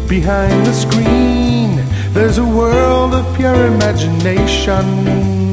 Behind the screen, there's a world of pure imagination.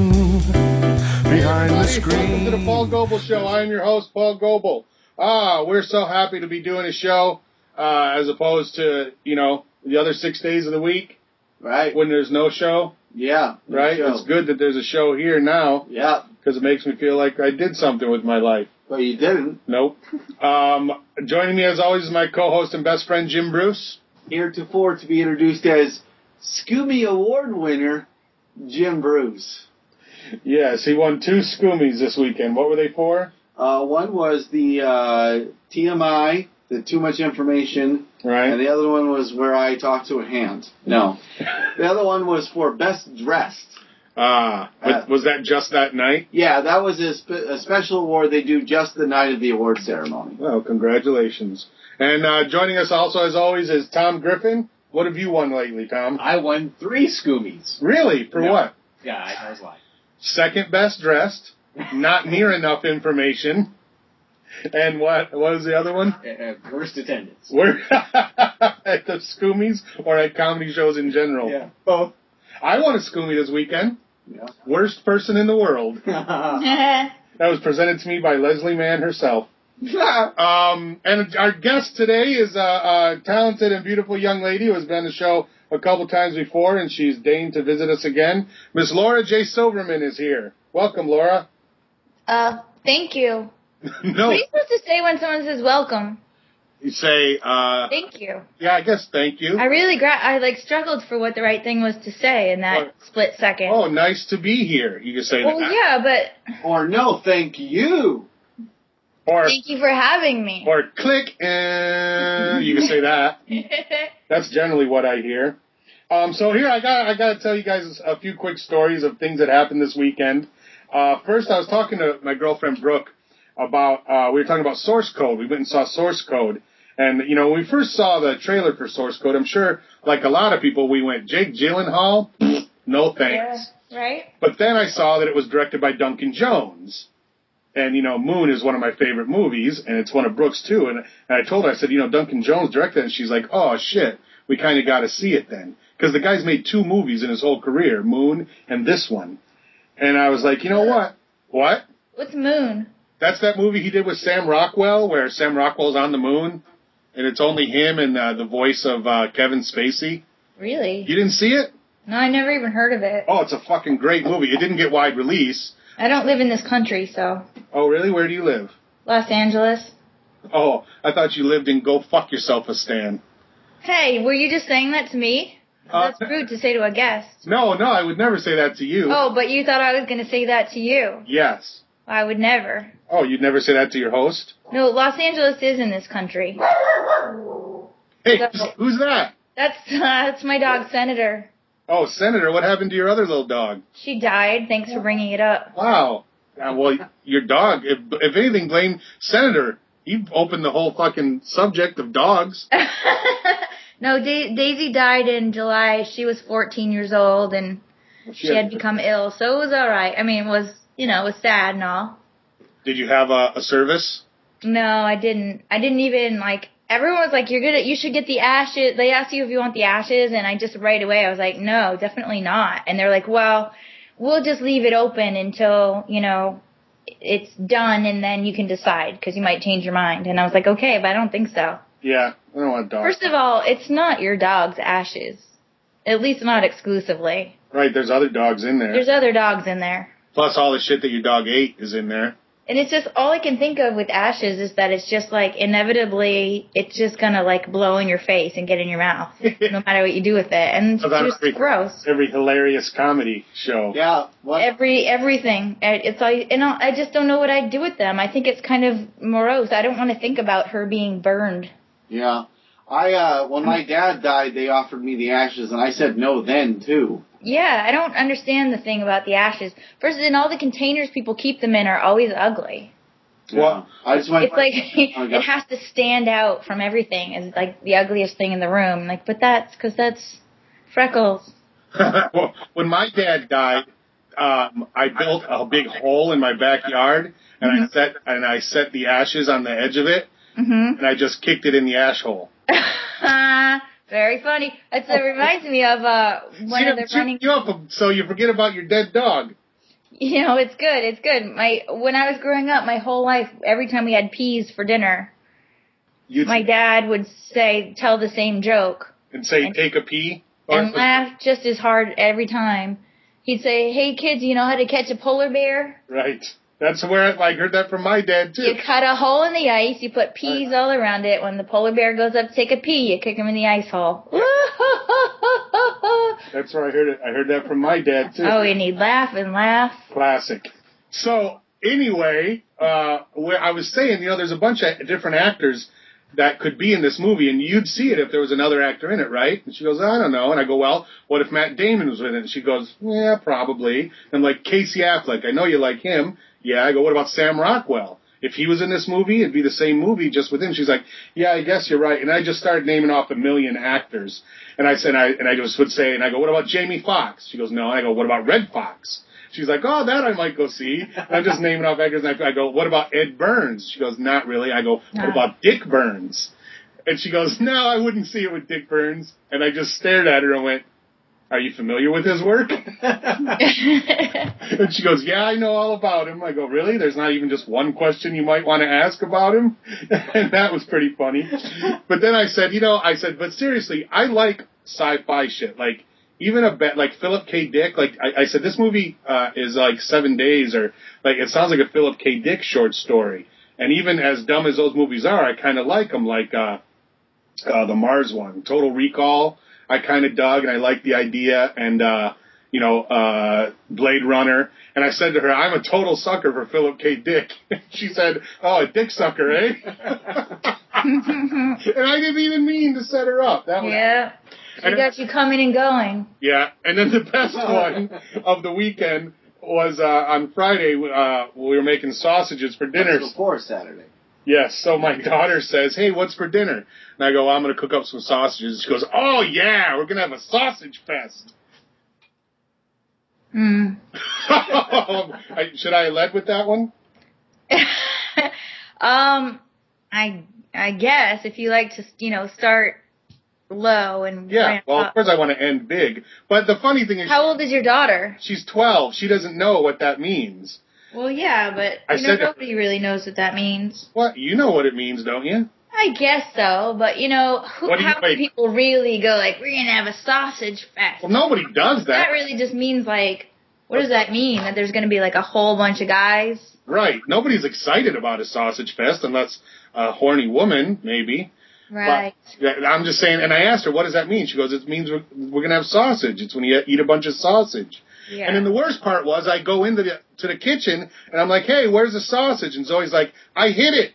Behind the screen. Welcome to the Paul Goebel Show. I am your host, Paul Goebel. We're so happy to be doing a show as opposed to, the other 6 days of the week. Right. When there's no show. Yeah. Right? Show. It's good that there's a show here now. Yeah. Because it makes me feel like I did something with my life. Well, you didn't. Nope. Joining me as always is my co-host and best friend, Jim Bruce. Heretofore to be introduced as Scooby Award winner, Jim Bruce. Yes, he won 2 Scoomies this weekend. What were they for? One was the TMI, the Too Much Information. Right. And the other one was where I talked to a hand. No. The other one was for Best Dressed. Was that just that night? Yeah, that was a special award they do just the night of the award ceremony. Well, congratulations. And joining us also, as always, is Tom Griffin. What have you won lately, Tom? I won 3 Scoomies. Really? For what? Yeah, I was lying. Second best dressed, not near enough information. And what was the other one? Worst attendance. At the Scoomies or at comedy shows in general? Yeah, both. I won a Scoomy this weekend. Yeah. Worst person in the world. That was presented to me by Leslie Mann herself. And our guest today is a talented and beautiful young lady who has been on the show a couple times before, and she's deigned to visit us again. Miss Laura J. Silverman is here. Welcome, Laura. Thank you. No. What are you supposed to say when someone says welcome? You say, Thank you. Yeah, I guess thank you. I really struggled for what the right thing was to say in that split second. Oh, nice to be here. You can say well, that. yeah, but... Or no, thank you. Or, thank you for having me. Or click, and you can say that. That's generally what I hear. So here, I gotta tell you guys a few quick stories of things that happened this weekend. First, I was talking to my girlfriend, Brooke, about, we were talking about Source Code. We went and saw Source Code. And, when we first saw the trailer for Source Code, I'm sure, like a lot of people, we went, Jake Gyllenhaal? No thanks. Yeah, right? But then I saw that it was directed by Duncan Jones. And, Moon is one of my favorite movies, and it's one of Brooke's too. And I told her, I said, Duncan Jones directed it, and she's like, oh, shit, we kind of got to see it then. Because the guy's made 2 movies in his whole career, Moon and this one. And I was like, you know what? What? What's Moon? That's that movie he did with Sam Rockwell, where Sam Rockwell's on the moon, and it's only him and the voice of Kevin Spacey. Really? You didn't see it? No, I never even heard of it. Oh, it's a fucking great movie. It didn't get wide release. I don't live in this country, so... Oh, really? Where do you live? Los Angeles. Oh, I thought you lived in Go Fuck Yourself-a-Stan. Hey, were you just saying that to me? That's rude to say to a guest. No, I would never say that to you. Oh, but you thought I was going to say that to you. Yes. I would never. Oh, you'd never say that to your host? No, Los Angeles is in this country. Hey, So, who's that? That's my dog, Senator. Oh, Senator, what happened to your other little dog? She died. Thanks for bringing it up. Wow. Well, your dog, if anything, blame Senator. He opened the whole fucking subject of dogs. No, Daisy died in July. She was 14 years old, and she had become ill, so it was all right. I mean, it was sad and all. Did you have a service? No, I didn't. I didn't even, everyone was like, you should get the ashes. They asked you if you want the ashes, and I just right away, I was like, no, definitely not. And they're like, well, we'll just leave it open until, it's done, and then you can decide, because you might change your mind. And I was like, okay, but I don't think so. Yeah, I don't want a dog. First of all, it's not your dog's ashes. At least not exclusively. Right, there's other dogs in there. There's other dogs in there. Plus all the shit that your dog ate is in there. And it's just, all I can think of with ashes is that it's just inevitably, it's just gonna blow in your face and get in your mouth. No matter what you do with it. And it's just gross. Every hilarious comedy show. Yeah. What? Everything. It's all, and I just don't know what I'd do with them. I think it's kind of morose. I don't want to think about her being burned. Yeah. When my dad died, they offered me the ashes, and I said no then, too. Yeah, I don't understand the thing about the ashes. First, and all the containers people keep them in are always ugly. Well, I just went. It's it has to stand out from everything as the ugliest thing in the room. But that's freckles. Well, when my dad died, I built a big hole in my backyard, and I set the ashes on the edge of it, and I just kicked it in the ash hole. Very funny. It reminds me of one of the running. You up so you forget about your dead dog. You know, it's good. It's good. When I was growing up, my whole life, every time we had peas for dinner, my dad would tell the same joke. And say, take a pee? And laugh just as hard every time. He'd say, hey kids, you know how to catch a polar bear? Right. That's where I heard that from my dad, too. You cut a hole in the ice, you put peas all around it. When the polar bear goes up to take a pee, you kick him in the ice hole. That's where I heard it. I heard that from my dad, too. Oh, and he'd laugh and laugh. Classic. So, anyway, where I was saying, you know, there's a bunch of different actors that could be in this movie, and you'd see it if there was another actor in it, right? And she goes, I don't know. And I go, well, what if Matt Damon was in it? And she goes, yeah, probably. And like Casey Affleck, I know you like him. Yeah, I go, what about Sam Rockwell? If he was in this movie, it'd be the same movie just with him. She's like, yeah, I guess you're right. And I just started naming off a million actors. And I said, I just would say, and I go, what about Jamie Foxx? She goes, no. And I go, what about Red Fox? She's like, oh, that I might go see. And I'm just naming off actors. And I go, what about Ed Burns? She goes, not really. I go, what about Dick Burns? And she goes, no, I wouldn't see it with Dick Burns. And I just stared at her and went, are you familiar with his work? And she goes, yeah, I know all about him. I go, really? There's not even just one question you might want to ask about him? And that was pretty funny. But then I said, but seriously, I like sci-fi shit. Like, even like Philip K. Dick, like, I said, this movie is like 7 days, or, like, it sounds like a Philip K. Dick short story. And even as dumb as those movies are, I kind of like them, like the Mars one, Total Recall. I kind of dug, and I liked the idea, and, Blade Runner. And I said to her, I'm a total sucker for Philip K. Dick. She said, oh, a dick sucker, eh? And I didn't even mean to set her up. Yeah. She got you coming and going. Yeah. And then the best one of the weekend was on Friday. We were making sausages for dinner. Before Saturday. Yes, so my daughter says, hey, what's for dinner? And I go, I'm going to cook up some sausages. She goes, oh, yeah, we're going to have a sausage fest. Should I have led with that one? I guess if you like to, start low and yeah. Well, of course I want to end big. But the funny thing is, how old is your daughter? She's 12. She doesn't know what that means. Well, yeah, but nobody really knows what that means. What? You know what it means, don't you? I guess so, but how many people really go like, we're gonna have a sausage fest? Well, nobody does that. That really just means like, what does that mean? That there's gonna be like a whole bunch of guys? Right. Nobody's excited about a sausage fest unless a horny woman, maybe. Right. But I'm just saying, and I asked her, what does that mean? She goes, it means we're gonna have sausage. It's when you eat a bunch of sausage. Yeah. And then the worst part was I go into the kitchen and I'm like, hey, where's the sausage? And Zoe's like, I hid it.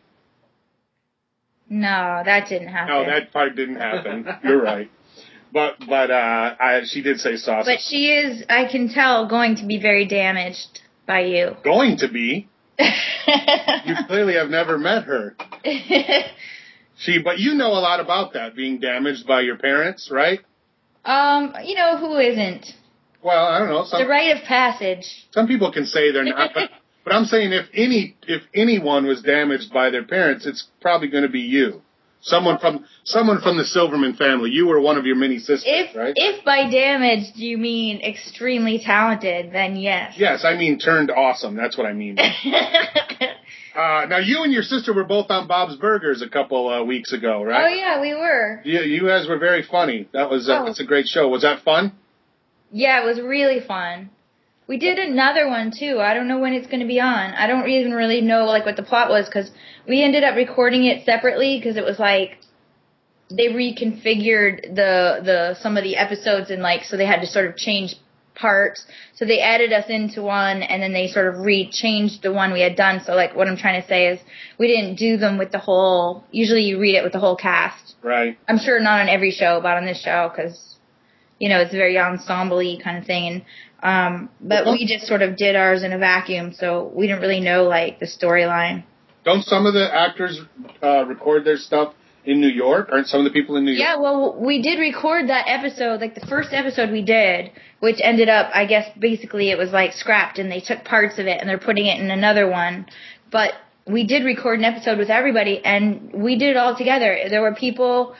No, that didn't happen. No, that part didn't happen. You're right. But she did say sausage. But she is, I can tell, going to be very damaged by you. Going to be? You clearly have never met her. But you know a lot about that, being damaged by your parents, right? Who isn't? Well, I don't know. The rite of passage. Some people can say they're not, but I'm saying if anyone was damaged by their parents, it's probably going to be you. Someone from the Silverman family. You were one of your many sisters, right? If by damaged you mean extremely talented, then yes. Yes, I mean turned awesome. That's what I mean. Now, you and your sister were both on Bob's Burgers a couple weeks ago, right? Oh, yeah, we were. You guys were very funny. That's a great show. Was that fun? Yeah, it was really fun. We did another one, too. I don't know when it's going to be on. I don't even really know, what the plot was, because we ended up recording it separately, because it was, they reconfigured some of the episodes, and, so they had to sort of change parts. So they added us into one, and then they sort of changed the one we had done. So, what I'm trying to say is we didn't do them with the whole, usually you read it with the whole cast. Right. I'm sure not on every show, but on this show, because it's a very ensemble-y kind of thing. But we just sort of did ours in a vacuum, so we didn't really know, the storyline. Don't some of the actors record their stuff in New York? Aren't some of the people in New York? Yeah, well, we did record that episode, the first episode we did, which ended up, I guess, basically it was, scrapped, and they took parts of it, and they're putting it in another one. But we did record an episode with everybody, and we did it all together. There were people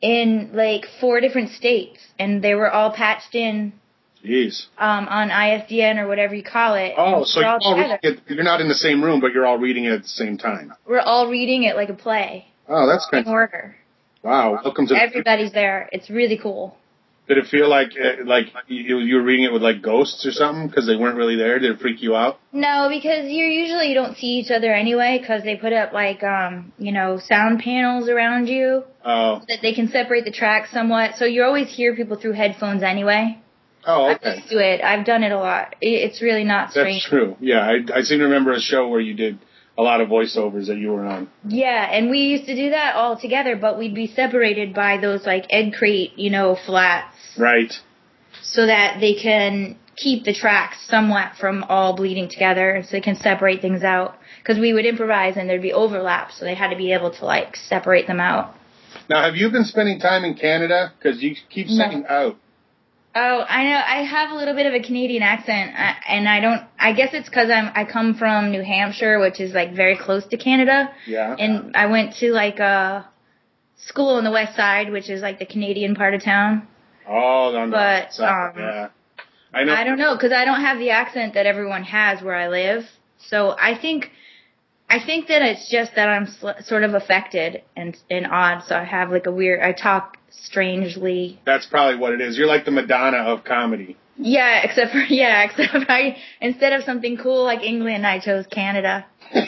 in like 4 different states, and they were all patched in Jeez. on ISDN or whatever you call it. Oh, so we're all together. you're not in the same room, but you're all reading it at the same time. We're all reading it like a play. Oh, that's In kind order. Wow. Welcome to. Everybody's there. It's really cool. Did it feel like you were reading it with like ghosts or something because they weren't really there? Did it freak you out? No, because you don't see each other anyway, because they put up like sound panels around you Oh. so that they can separate the tracks somewhat. So you always hear people through headphones anyway. Oh, I'm okay. used to it. I've done it a lot. It's really not strange. That's true. Yeah, I seem to remember a show where you did a lot of voiceovers that you were on. Yeah, and we used to do that all together, but we'd be separated by those like egg crate, flats. Right. So that they can keep the tracks somewhat from all bleeding together, so they can separate things out. Because we would improvise and there'd be overlap, so they had to be able to like separate them out. Now, have you been spending time in Canada? Because you keep saying out. Oh, I know. I have a little bit of a Canadian accent, and I guess it's because I come from New Hampshire, which is like very close to Canada. Yeah. And I went to like a school on the west side, which is like the Canadian part of town. Oh, no. But yeah. I know. I don't know, because I don't have the accent that everyone has where I live. So I think that it's just that I'm sort of affected and odd. So I have like I talk strangely. That's probably what it is. You're like the Madonna of comedy. Yeah, except instead of something cool like England, I chose Canada.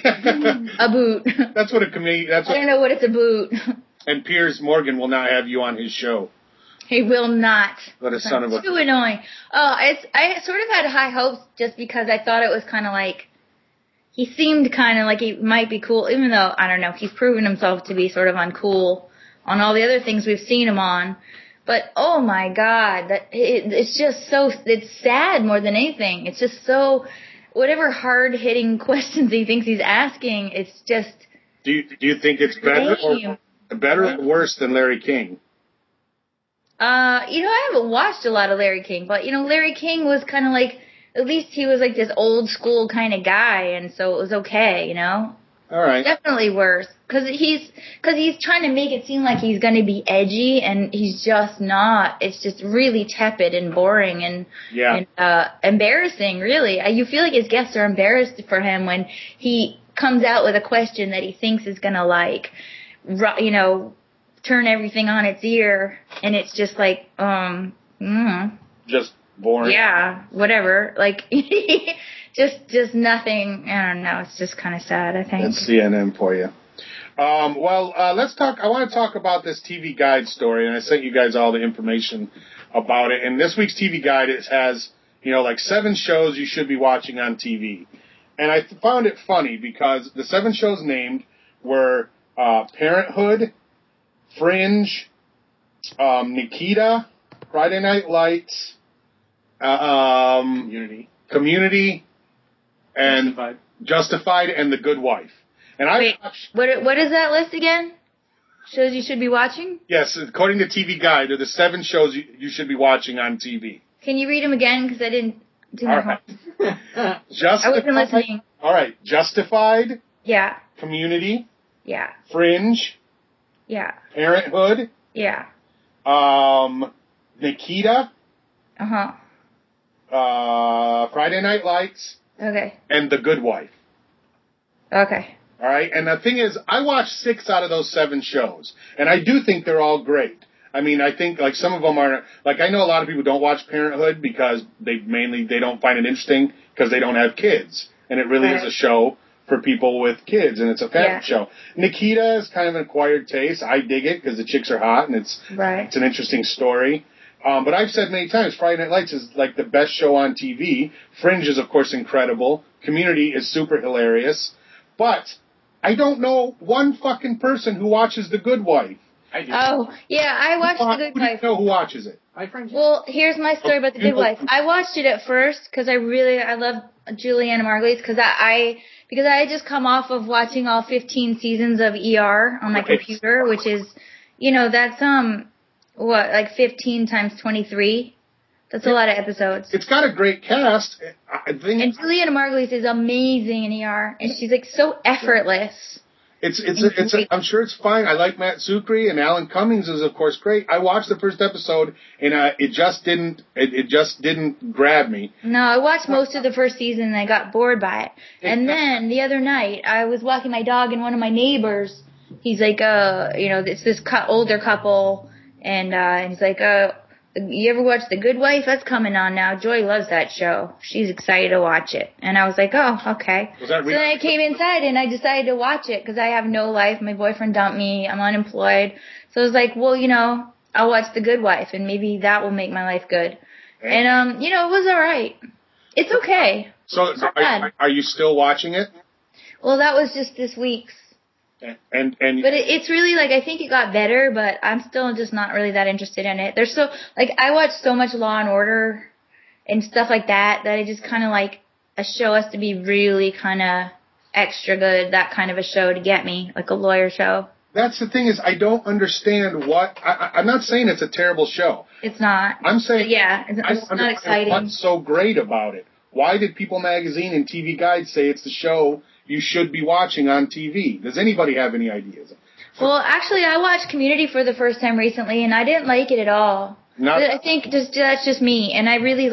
A boot. That's what a comedian. I don't know what it's a boot. And Piers Morgan will not have you on his show. He will not. What a son of a. Too annoying. Oh, I sort of had high hopes just because I thought it was kind of like, he seemed kind of like he might be cool, even though, I don't know, he's proven himself to be sort of uncool on all the other things we've seen him on. But, oh my God, it's just so, it's sad more than anything. It's just so, whatever hard-hitting questions he thinks he's asking, it's just. Do you think it's better or worse than Larry King? I haven't watched a lot of Larry King, but, Larry King was kind of like, at least he was like this old school kind of guy, and so it was okay, All right. Definitely worse, because he's trying to make it seem like he's going to be edgy, and he's just not. It's just really tepid and boring and embarrassing, really. You feel like his guests are embarrassed for him when he comes out with a question that he thinks is going to, turn everything on its ear, and it's just like, just boring. Yeah, whatever. Like, just nothing. I don't know. It's just kind of sad, I think. That's CNN for you. Let's talk. I want to talk about this TV Guide story, and I sent you guys all the information about it. And this week's TV Guide, it has, like 7 shows you should be watching on TV. And I found it funny because the 7 shows named were Parenthood, Fringe, Nikita, Friday Night Lights, Community, and Justified, and The Good Wife. And what is that list again? Shows you should be watching? Yes, according to TV Guide, they're the 7 shows you should be watching on TV. Can you read them again? Because I didn't do my homework. I wasn't listening. All right. Justified. Yeah. Community. Yeah. Fringe. Yeah. Parenthood. Yeah. Nikita. Uh-huh. Friday Night Lights. Okay. And The Good Wife. Okay. All right. And the thing is, I watched 6 out of those 7 shows, and I do think they're all great. I mean, I think like some of them are like, I know a lot of people don't watch Parenthood because they don't find it interesting because they don't have kids, and it really is a show for people with kids, and it's a family show. Nikita is kind of an acquired taste. I dig it because the chicks are hot, and it's an interesting story. But I've said many times, Friday Night Lights is like the best show on TV. Fringe is, of course, incredible. Community is super hilarious. But I don't know one fucking person who watches The Good Wife. I do. Oh, yeah, I watched The Good Wife. Who know who watches it? My friend. Well, here's my story about The Good Wife. I watched it at first because I love Juliana Margulies because I had just come off of watching all 15 seasons of ER on my computer, which is, that's, 15 times 23? That's a lot of episodes. It's got a great cast. And Juliana Margulies is amazing in ER, and she's like so effortless. I'm sure it's fine. I like Matt Sucre, and Alan Cummings is of course great. I watched the first episode, and it just didn't grab me. No, I watched most of the first season and I got bored by it. And then the other night, I was walking my dog and one of my neighbors, he's like, it's this older couple, and he's like, you ever watch The Good Wife? That's coming on now. Joy loves that show. She's excited to watch it. And I was like, oh, okay. Was that so then I came inside and I decided to watch it because I have no life. My boyfriend dumped me. I'm unemployed. So I was like, well, I'll watch The Good Wife and maybe that will make my life good. And, it was all right. It's okay. So are you still watching it? Well, that was just this week's. And but it's really I think it got better, but I'm still just not really that interested in it. There's I watch so much Law and Order and stuff like that I just kind of like a show has to be really kind of extra good, that kind of a show to get me, like a lawyer show. That's the thing is I don't understand what I'm not saying it's a terrible show. It's not. I'm saying it's not exciting. What's so great about it? Why did People Magazine and TV Guide say it's the show you should be watching on TV? Does anybody have any ideas? Well, actually, I watched Community for the first time recently, and I didn't like it at all. I think that's just me, and I really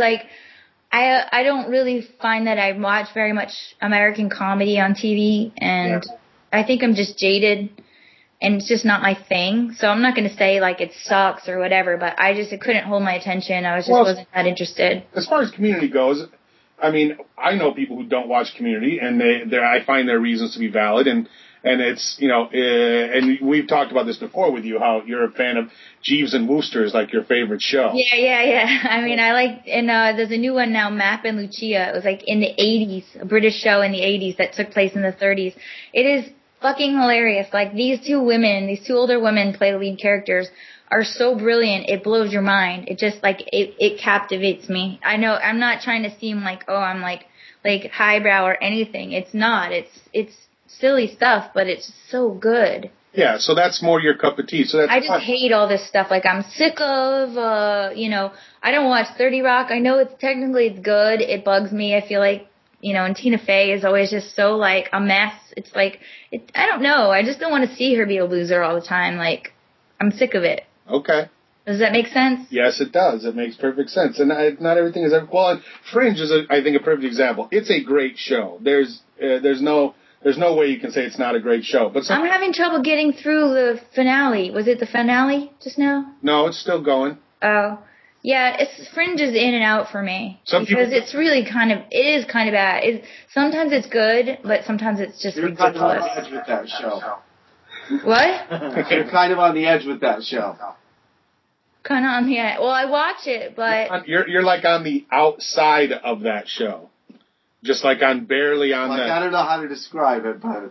I don't really find that I watch very much American comedy on TV, and I think I'm just jaded, and it's just not my thing. So I'm not going to say it sucks or whatever, but it couldn't hold my attention. I wasn't that interested. As far as Community goes, I mean, I know people who don't watch Community, and I find their reasons to be valid, and it's, and we've talked about this before with you, how you're a fan of Jeeves and Wooster is like your favorite show. Yeah. I mean, and there's a new one now, Mapp and Lucia. It was in the 80s, a British show in the 80s that took place in the 30s. It is fucking hilarious. These two older women play the lead characters, are so brilliant, it blows your mind. It just, it captivates me. I know, I'm not trying to seem I'm highbrow or anything. It's not. It's silly stuff, but it's so good. Yeah, so that's more your cup of tea. So that's I just hate all this stuff. I'm sick of, I don't watch 30 Rock. I know it's good. It bugs me. I feel and Tina Fey is always just so, a mess. It's I don't know. I just don't want to see her be a loser all the time. I'm sick of it. Okay. Does that make sense? Yes, it does. It makes perfect sense. And not everything is well. And Fringe is, I think, a perfect example. It's a great show. There's no way you can say it's not a great show. But I'm having trouble getting through the finale. Was it the finale just now? No, it's still going. Oh, yeah. Fringe is in and out for me because it's really it is kind of bad. Sometimes it's good, but sometimes it's just ridiculous. You're kind of on the edge with that show. What? You're kind of on the edge with that show. Kind of on the edge. Well, I watch it, but you're on the outside of that show, just barely on the. I don't know how to describe it, but.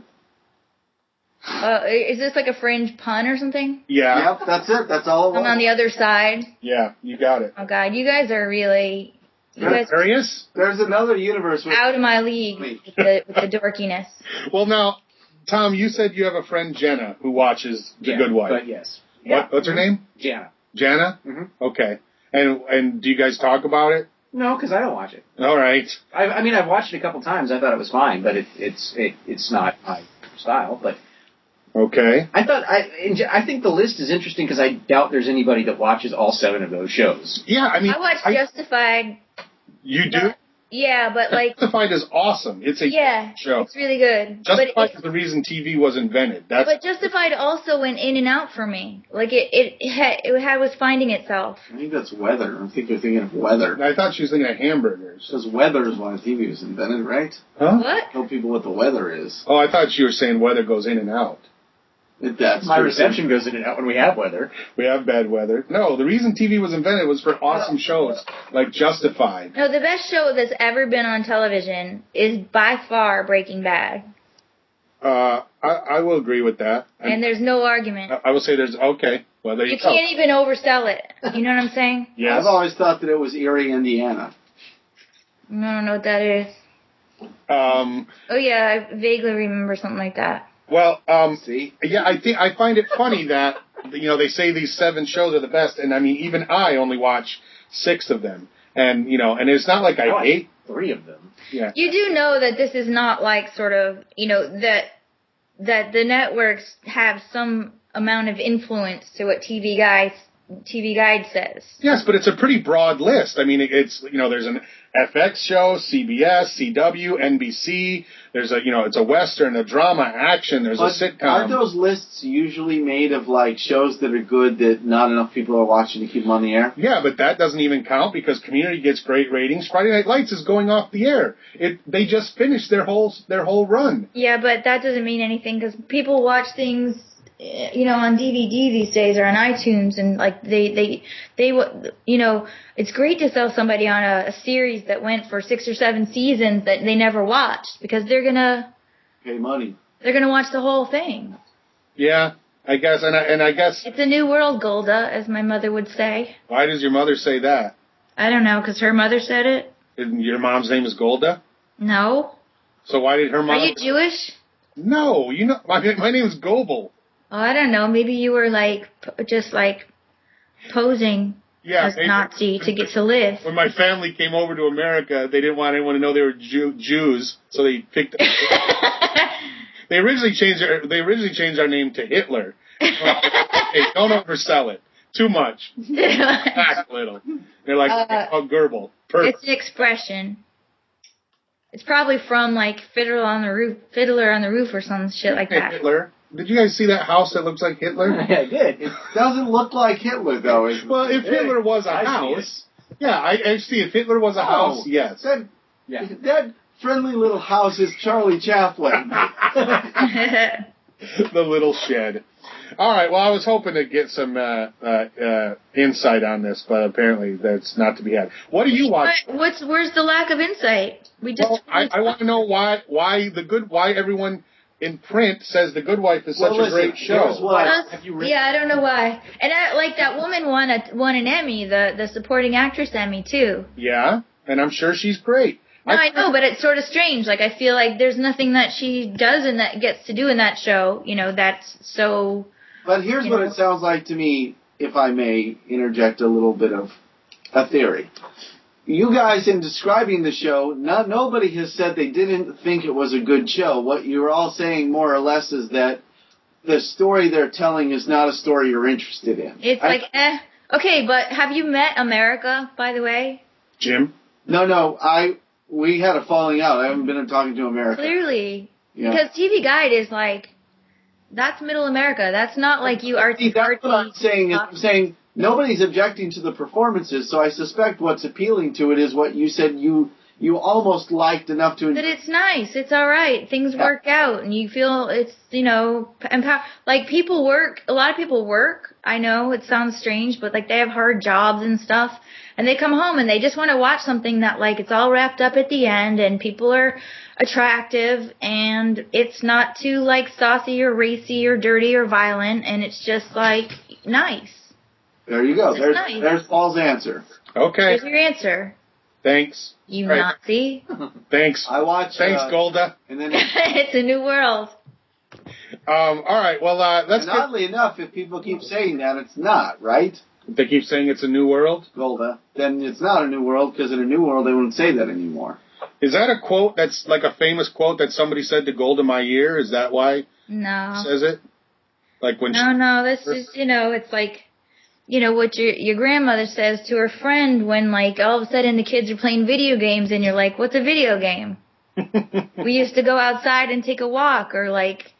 Is this a Fringe pun or something? Yeah. Yep, that's it. That's all it was. I'm on the other side. Yeah, you got it. Oh God, you guys are really. Serious? There's another universe. Out of my league with the dorkiness. Well, now, Tom, you said you have a friend Jenna who watches The Good Wife. But yes. What's her name? Jana. Jana? Mm-hmm. Okay. And do you guys talk about it? No, because I don't watch it. All right. I mean, I've watched it a couple times. I thought it was fine, but it's not my style. But okay. I think the list is interesting because I doubt there's anybody that watches all 7 of those shows. Yeah, I mean, I watched Justified. You do? Yeah, but Justified is awesome. It's a show. It's really good. Justified is the reason TV was invented. But Justified also went in and out for me. It was finding itself. I think that's Weather. I think you're thinking of Weather. I thought she was thinking of hamburgers. Because Weather is when TV was invented, right? Huh? What? Tell people what the weather is. Oh, I thought you were saying weather goes in and out. That's my reception goes in and out when we have weather. We have bad weather. No, the reason TV was invented was for awesome shows like Justified. No, the best show that's ever been on television is by far Breaking Bad. I will agree with that. And there's no argument. I will say okay. Well, there you go. You can't even oversell it. You know what I'm saying? Yes. I've always thought that it was Erie, Indiana. I don't know what that is. Oh yeah, I vaguely remember something like that. Well, see? Yeah, I find it funny that, they say these 7 shows are the best, and I mean, even I only watch 6 of them. And, and it's not like I hate 3 of them. Yeah. You do know that this is not sort of, that that the networks have some amount of influence to what TV Guide says. Yes, but it's a pretty broad list. I mean, it's, there's an FX show, CBS, CW, NBC. There's it's a Western, a drama, action. There's a sitcom. Aren't those lists usually made of, like, shows that are good that not enough people are watching to keep them on the air? Yeah, but that doesn't even count because Community gets great ratings. Friday Night Lights is going off the air. They just finished their whole run. Yeah, but that doesn't mean anything because people watch things, on DVD these days or on iTunes, and like they it's great to sell somebody on a series that went for 6 or 7 seasons that they never watched because they're gonna pay money. They're gonna watch the whole thing. Yeah, I guess, and I guess it's a new world, Golda, as my mother would say. Why does your mother say that? I don't know, because her mother said it. And your mom's name is Golda? No. So why did her mom? Are you Jewish? No, my name is Goebel. Oh, I don't know. Maybe you were just posing as a Nazi to get to live. When my family came over to America, they didn't want anyone to know they were Jews, so they picked. They originally changed our name to Hitler. Hey, don't oversell it. Too much. Act little. They're like, Goebbels. Perfect. It's an expression. It's probably from Fiddler on the Roof or some shit like that. Hitler. Did you guys see that house that looks like Hitler? I did. It doesn't look like Hitler, though. Well, if Hitler was a house... Yeah, I see. If Hitler was a house, yes. That friendly little house is Charlie Chaplin. The little shed. All right, well, I was hoping to get some insight on this, but apparently that's not to be had. What do you watch? Where's the lack of insight? I want to know why everyone in print says The Good Wife is such a great show. Yeah, I don't know why. And that woman won an Emmy, the supporting actress Emmy too. Yeah, and I'm sure she's great. No, I know, but it's sort of strange. I feel like there's nothing that she does and that gets to do in that show, that's so... But here's what it sounds like to me, if I may interject a little bit of a theory. You guys, in describing the show, nobody has said they didn't think it was a good show. What you're all saying, more or less, is that the story they're telling is not a story you're interested in. It's Okay, but have you met America, by the way? Jim? No, we had a falling out. I haven't been talking to America. Clearly. Yeah. Because TV Guide is that's middle America. That's not you artsy. That's what I'm saying. I'm saying nobody's objecting to the performances, so I suspect what's appealing to it is what you said you almost liked enough to... That it's nice. It's all right. Things work out, and you feel it's, people work. A lot of people work. I know it sounds strange, but they have hard jobs and stuff, and they come home and they just want to watch something that it's all wrapped up at the end, and people are attractive, and it's not too saucy or racy or dirty or violent, and it's just nice. There you go. There's Paul's answer. Okay. There's your answer. Thanks. You Nazi. Thanks. Thanks, Golda. And then it's a new world. All right. Well, let's. And oddly enough, if people keep saying that, it's not, right? If they keep saying it's a new world, Golda, then it's not a new world, because in a new world they wouldn't say that anymore. Is that a quote that's a famous quote that somebody said to Golda Meir? Is that why? No. Says it? No. This is it's what your grandmother says to her friend when all of a sudden the kids are playing video games and you're like, what's a video game? We used to go outside and take a walk or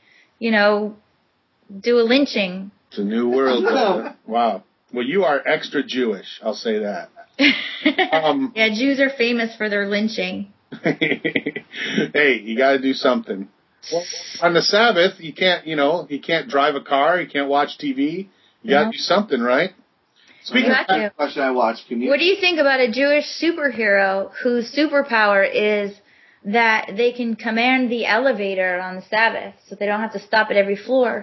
do a lynching. It's a new world. Wow. Well, you are extra Jewish. I'll say that. Yeah, Jews are famous for their lynching. Hey, you got to do something. Well, on the Sabbath, you can't drive a car, you can't watch TV. You got to do something, right? Speaking of that question I watched, what do you think about a Jewish superhero whose superpower is that they can command the elevator on the Sabbath so they don't have to stop at every floor?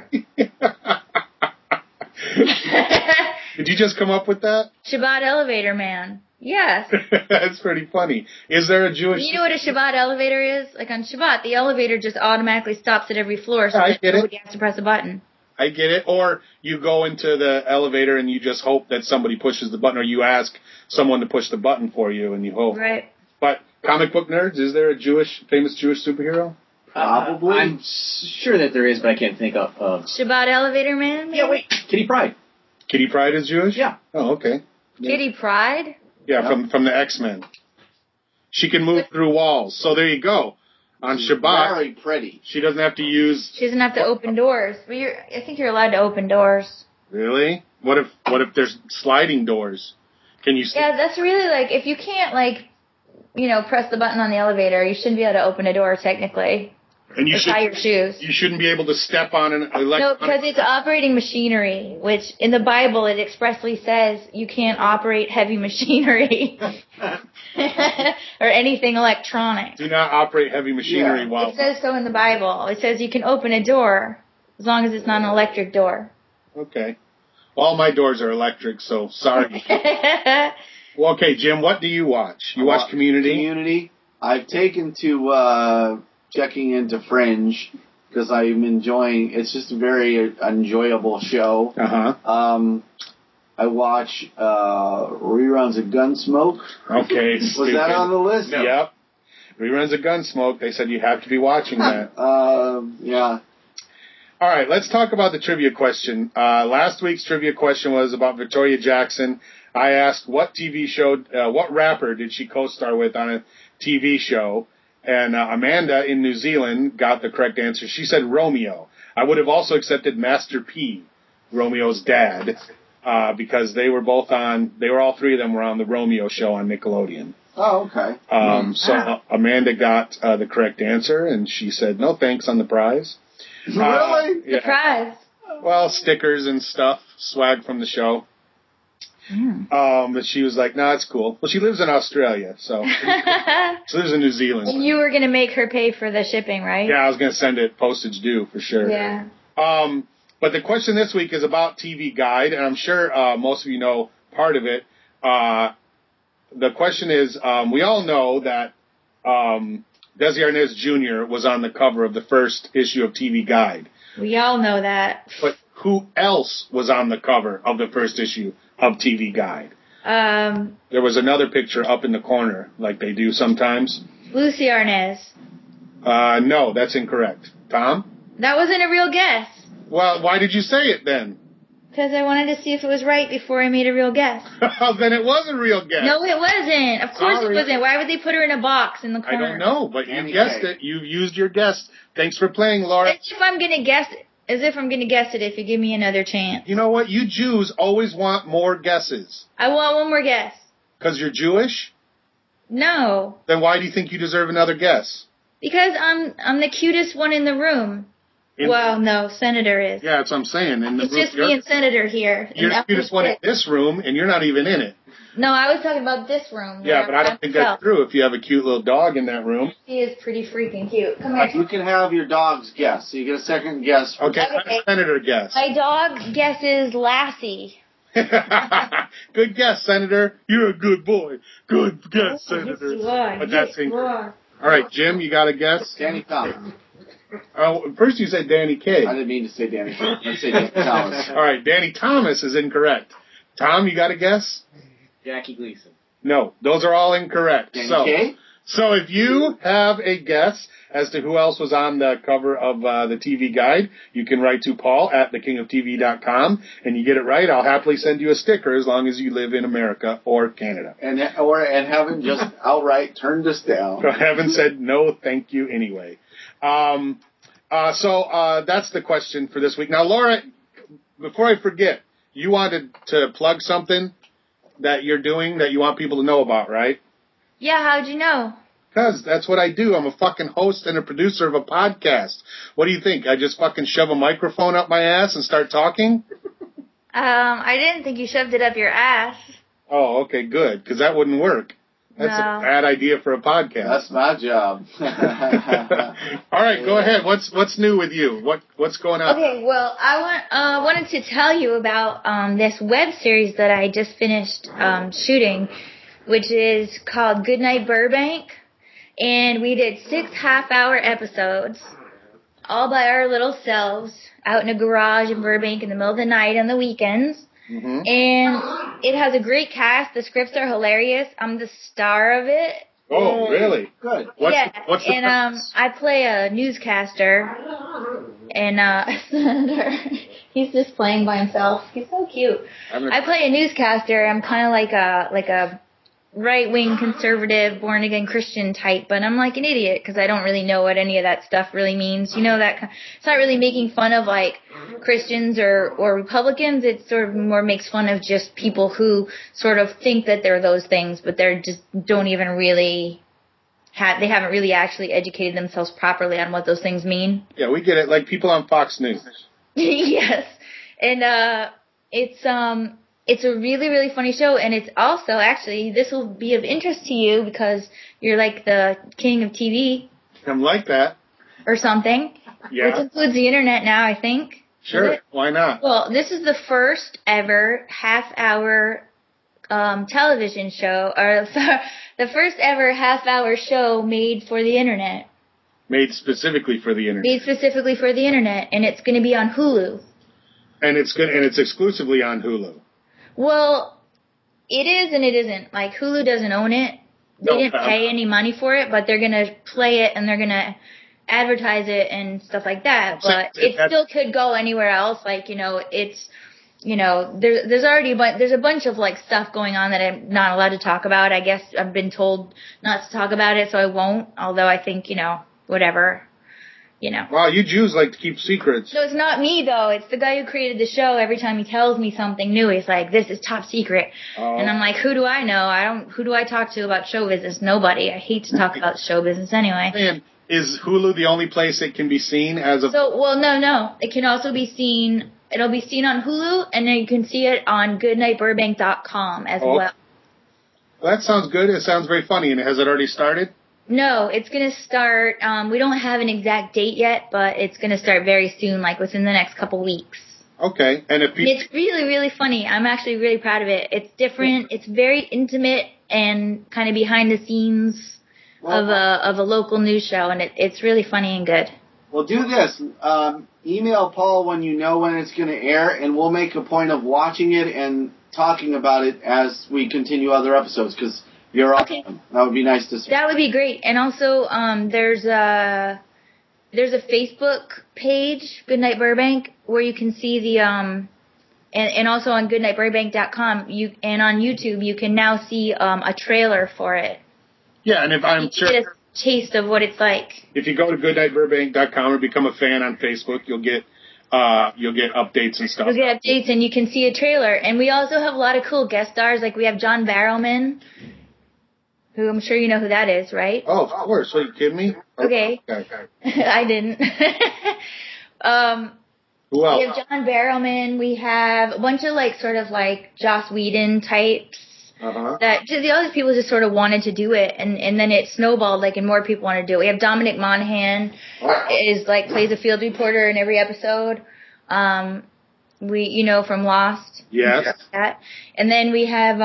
Did you just come up with that? Shabbat elevator man. Yes. That's pretty funny. Is there a Jewish... You know what a Shabbat elevator is? On Shabbat, the elevator just automatically stops at every floor so that nobody has to press a button. I get it. Or you go into the elevator and you just hope that somebody pushes the button, or you ask someone to push the button for you and you hope. Right. But comic book nerds, is there a famous Jewish superhero? Probably. I'm sure that there is, but I can't think of. Shabbat Elevator Man? Maybe? Yeah, wait. Kitty Pryde. Kitty Pryde is Jewish? Yeah. Oh, okay. Kitty Pryde? Yeah, from the X-Men. She can move through walls. So there you go. On Shabbat, Very pretty. she doesn't have to use... She doesn't have to open doors. But I think you're allowed to open doors. Really? What if there's sliding doors? Can you... Yeah, that's really like, if you can't press the button on the elevator, you shouldn't be able to open a door technically. And you tie your shoes. You shouldn't be able to step on an electronic... No, because it's operating machinery, which in the Bible it expressly says you can't operate heavy machinery or anything electronic. Do not operate heavy machinery while... It says so in the Bible. It says you can open a door as long as it's not an electric door. Okay. All my doors are electric, so sorry. Well, okay, Jim, what do you watch? You watch Community? Community. I've taken to checking into Fringe because I'm enjoying. It's just a very enjoyable show. I watch reruns of Gunsmoke. Okay. Was that on the list? No. Yep. Reruns of Gunsmoke. They said you have to be watching that. Yeah. All right, let's talk about the trivia question. Last week's trivia question was about Victoria Jackson. I asked what TV show, what rapper did she co-star with on a TV show? And Amanda in New Zealand got the correct answer. She said Romeo. I would have also accepted Master P, Romeo's dad, because they were all three of them were on the Romeo show on Nickelodeon. Oh, okay. So Amanda got the correct answer, and she said no thanks on the prize. Really? Yeah. The prize. Well, stickers and stuff, swag from the show. But she was like, "No, it's cool." Well, she lives in Australia, so she lives in New Zealand. And you were going to make her pay for the shipping, right? Yeah, I was going to send it postage due for sure. Yeah. But the question this week is about TV Guide, and I'm sure most of you know part of it. The question is, we all know that Desi Arnaz Jr. was on the cover of the first issue of TV Guide. We all know that. But who else was on the cover of the first issue of TV Guide? There was another picture up in the corner, like they do sometimes. Lucy Arnaz. No, that's incorrect. Tom? That wasn't a real guess. Well, why did you say it then? Because I wanted to see if it was right before I made a real guess. Then it was a real guess. No, it wasn't. Of course Sorry. it wasn't. Why would they put her in a box in the corner? I don't know, but you guessed it. You used your guess. Thanks for playing, Laura. As if I'm going to guess it if you give me another chance. You know what? You Jews always want more guesses. I want one more guess. Because you're Jewish? No. Then why do you think you deserve another guess? Because I'm the cutest one in the room. Well, no, Senator is. Yeah, that's what I'm saying. It's just me and Senator here. You're the cutest one in this room, and you're not even in it. No, I was talking about this room. Yeah, but I don't think that's true if you have a cute little dog in that room. He is pretty freaking cute. Come here. You can have your dog's guess, so you get a second guess. Okay. Senator guess. My dog guesses Lassie. Good guess, Senator. You're a good boy. Good guess, Senator. Yes, you are. But that's incorrect. All right, Jim, you got a guess? Danny Thomas. Oh, first you said Danny Kaye. I didn't mean to say Danny Thomas. Let's say Danny Thomas. All right, Danny Thomas is incorrect. Tom, you got a guess? Jackie Gleason. No, those are all incorrect. Danny Kaye? So if you have a guess as to who else was on the cover of the TV Guide, you can write to Paul at thekingoftv.com, and you get it right, I'll happily send you a sticker as long as you live in America or Canada. And haven't just outright turned us down. I haven't said no thank you anyway. So that's the question for this week. Now, Laura, before I forget, you wanted to plug something that you're doing that you want people to know about, right? Yeah, how'd you know? Because that's what I do. I'm a fucking host and a producer of a podcast. What do you think? I just fucking shove a microphone up my ass and start talking? I didn't think you shoved it up your ass. Oh, okay, good. Because that wouldn't work. That's a bad idea for a podcast. That's my job. All right, go ahead. What's new with you? What's going on? Okay, well, I wanted to tell you about this web series that I just finished shooting, which is called Goodnight Burbank, and we did 6 half-hour episodes, all by our little selves, out in a garage in Burbank in the middle of the night on the weekends. Mm-hmm. And it has a great cast. The scripts are hilarious. I'm the star of it. Oh, Yay. really? Good. What's the and purpose? I play a newscaster, and Senator, he's just playing by himself. He's so cute. I play a newscaster. I'm kind of like a right-wing conservative, born-again Christian type, but I'm like an idiot because I don't really know what any of that stuff really means. You know, it's not really making fun of like Christians or Republicans. It sort of more makes fun of just people who sort of think that they're those things, but they're just don't even really they haven't really actually educated themselves properly on what those things mean. Yeah, we get it. Like people on Fox News. Yes, and it's a really, really funny show, and it's also, actually, this will be of interest to you because you're like the king of TV I'm like that. or something, Yeah. which includes the internet now, I think. Sure. Why not? Well, this is the first ever half-hour television show, or the first ever half-hour show made for the internet. Made specifically for the internet. Made specifically for the internet, and it's going to be on Hulu. And it's good, and it's exclusively on Hulu. Well, it is and it isn't. Like, Hulu doesn't own it. They didn't pay any money for it, but they're going to play it and they're going to advertise it and stuff like that. But it still could go anywhere else. Like, you know, it's, you know, there's already there's a bunch of, like, stuff going on that I'm not allowed to talk about. I guess I've been told not to talk about it, so I won't. Although I think, you know, whatever. You know. Wow, you Jews like to keep secrets. So it's not me, though. It's the guy who created the show. Every time he tells me something new, he's like, this is top secret. Oh. And I'm like, who do I know? Who do I talk to about show business? Nobody. I hate to talk about show business anyway. And is Hulu the only place it can be seen as of... So, well, no. It can also be seen, it'll be seen on Hulu, and then you can see it on goodnightburbank.com as well. Well, that sounds good. It sounds very funny. And has it already started? No, it's going to start, we don't have an exact date yet, but it's going to start very soon, like within the next couple weeks. Okay. And if people... It's really, really funny. I'm actually really proud of it. It's different. It's very intimate and kind of behind the scenes of a local news show, and it's really funny and good. Well, do this. Email Paul when you know when it's going to air, and we'll make a point of watching it and talking about it as we continue other episodes, because... You're awesome. Okay. That would be nice to see. That would be great. And also, there's a Facebook page, Goodnight Burbank, where you can see the and also on goodnightburbank.com and on YouTube you can now see a trailer for it. Yeah, and if I'm sure get a taste of what it's like. If you go to goodnightburbank.com or become a fan on Facebook, you'll get updates and stuff. You'll get updates and you can see a trailer. And we also have a lot of cool guest stars. Like we have John Barrowman, who I'm sure you know who that is, right? Oh, of course. Are you kidding me? Okay. I didn't. Who else? We have John Barrowman. We have a bunch of like sort of like Joss Whedon types. That just the other people just sort of wanted to do it, and then it snowballed like, and more people wanted to do it. We have Dominic Monaghan plays a field reporter in every episode. From Lost. Yes. And then we have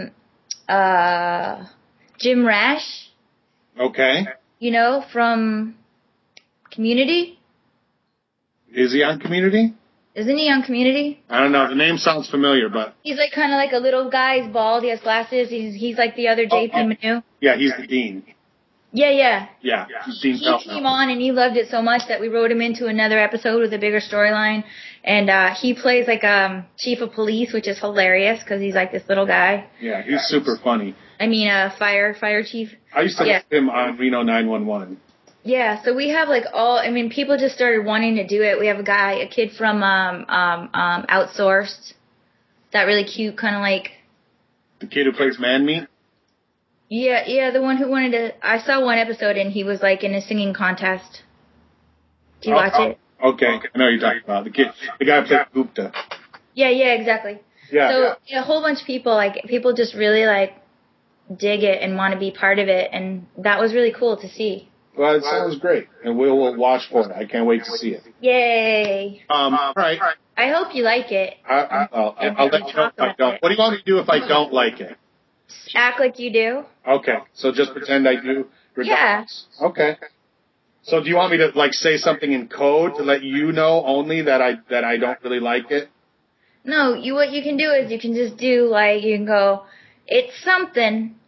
Jim Rash. Okay. From Community. Is he on Community? Isn't he on Community? I don't know. The name sounds familiar, but... He's like kind of like a little guy. He's bald. He has glasses. He's like the other JP Manu. Yeah, he's the dean. Yeah. Dean he came on and he loved it so much that we wrote him into another episode with a bigger storyline. And he plays like chief of police, which is hilarious because he's like this little guy. Yeah, he's super funny. I mean, fire chief. I used to watch him on Reno 911. Yeah, so we have people just started wanting to do it. We have a kid from Outsourced. That really cute, kind of like... The kid who plays Man Meat? Yeah, the one who wanted to... I saw one episode and he was like in a singing contest. Do you watch it? Okay, I know you're talking about. The guy who played Gupta. Yeah, exactly. Yeah. So a whole bunch of people just really dig it and want to be part of it, and that was really cool to see. Well, it sounds great, and we'll watch for it. I can't wait to see it. Yay! All right. I hope you like it. I'll let you know if I don't. What do you want me to do if I don't like it? Act like you do. Okay, so just pretend I do. Regardless. Yeah. Okay. So do you want me to say something in code to let you know only that I don't really like it? No, what you can do is you can just do you can go, it's something,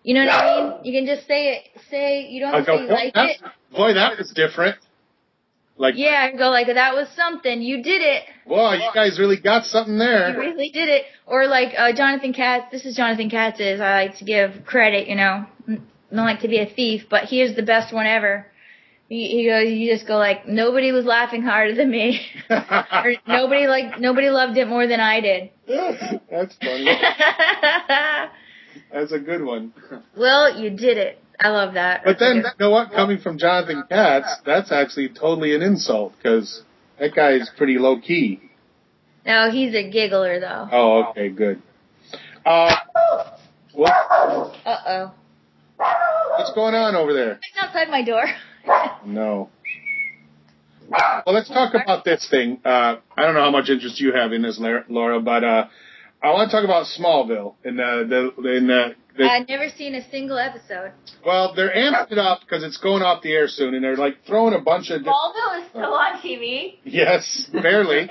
You know what I mean? You can just say it. Say you don't have to say you like it. Boy, that was different. Like, yeah, go like, that was something. You did it. Whoa, you guys really got something there. You really did it. Or like Jonathan Katz. This is Jonathan Katz's. I like to give credit. You know, don't like to be a thief, but he is the best one ever. He goes. You just go like, nobody was laughing harder than me. Or nobody loved it more than I did. That's funny. That's a good one. Well, you did it. I love that. But then, you know what? Coming from Jonathan Katz, that's actually totally an insult, because that guy is pretty low-key. No, he's a giggler, though. Oh, okay, good. What? Uh-oh. What's going on over there? It's outside my door. No. Well, let's talk about this thing. I don't know how much interest you have in this, Laura, but I want to talk about Smallville. I've never seen a single episode. Well, they're amping it up because it's going off the air soon, and they're like throwing a bunch of. Smallville is still on TV. Yes, barely.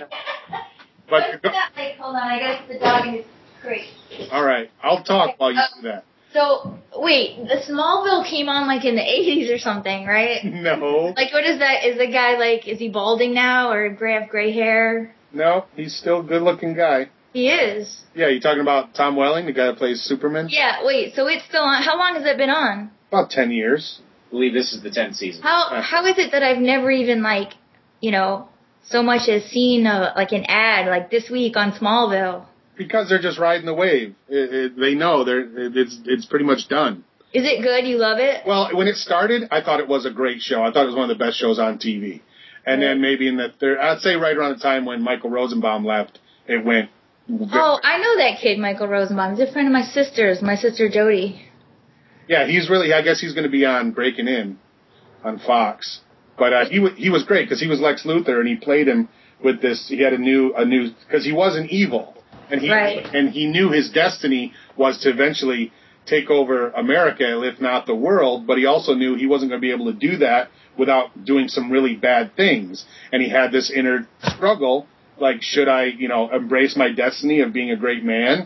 But like, hold on, I gotta put the dog in his crate. All right, I'll talk while you do that. So wait, the Smallville came on like in the 80s or something, right? No. Like, what is that? Is the guy like? Is he balding now or have gray hair? No, he's still a good-looking guy. He is. Yeah, you talking about Tom Welling, the guy that plays Superman? Yeah, wait, so it's still on. How long has it been on? About 10 years. I believe this is the 10th season. How is it that I've never even, like, you know, so much as seen, like, an ad, like, this week on Smallville? Because they're just riding the wave. They know it's pretty much done. Is it good? You love it? Well, when it started, I thought it was a great show. I thought it was one of the best shows on TV. And then maybe I'd say right around the time when Michael Rosenbaum left, it went. Oh, I know that kid, Michael Rosenbaum. He's a friend of my sister's, my sister Jody. Yeah, I guess he's going to be on Breaking In on Fox. But he was great because he was Lex Luthor and he played him with this. He had a new because he wasn't evil and he knew his destiny was to eventually take over America, if not the world. But he also knew he wasn't going to be able to do that without doing some really bad things. And he had this inner struggle. Like, should I, embrace my destiny of being a great man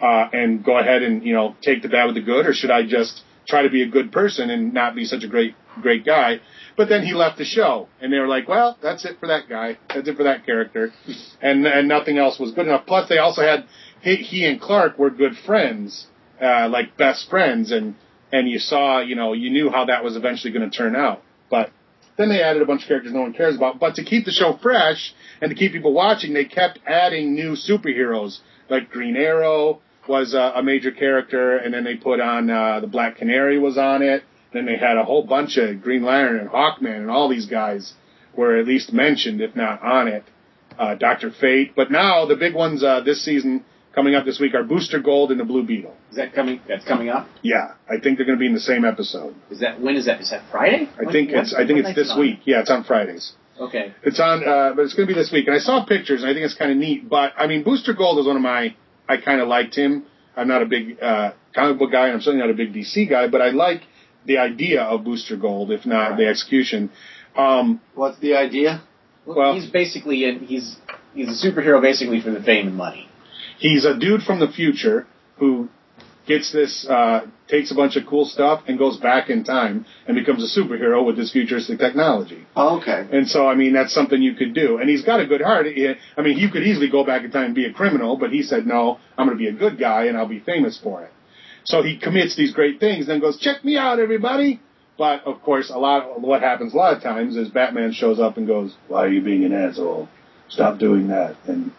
and go ahead and, take the bad with the good, or should I just try to be a good person and not be such a great guy? But then he left the show, and they were like, well, that's it for that guy. That's it for that character. And nothing else was good enough. Plus, they also had, he and Clark were good friends, like best friends, and you saw, you knew how that was eventually going to turn out. But then they added a bunch of characters no one cares about. But to keep the show fresh and to keep people watching, they kept adding new superheroes. Like Green Arrow was a major character, and then they put on the Black Canary was on it. Then they had a whole bunch of Green Lantern and Hawkman, and all these guys were at least mentioned, if not on it. Dr. Fate. But now the big ones this season coming up this week are Booster Gold and the Blue Beetle. Is that coming? That's coming up? Yeah, I think they're going to be in the same episode. When is that? Is that Friday? I think it's this week. Yeah, it's on Fridays. Okay. It's on, but it's going to be this week. And I saw pictures, and I think it's kind of neat. But, I mean, Booster Gold is I kind of liked him. I'm not a big comic book guy, and I'm certainly not a big DC guy, but I like the idea of Booster Gold, if not the execution. What's the idea? Well, he's basically he's a superhero basically for the fame and money. He's a dude from the future who gets this, takes a bunch of cool stuff and goes back in time and becomes a superhero with this futuristic technology. Oh, okay. And so, I mean, that's something you could do. And he's got a good heart. I mean, you could easily go back in time and be a criminal, but he said, no, I'm going to be a good guy and I'll be famous for it. So he commits these great things, then goes, check me out, everybody. But, of course, what happens a lot of times is Batman shows up and goes, why are you being an asshole? Stop doing that. And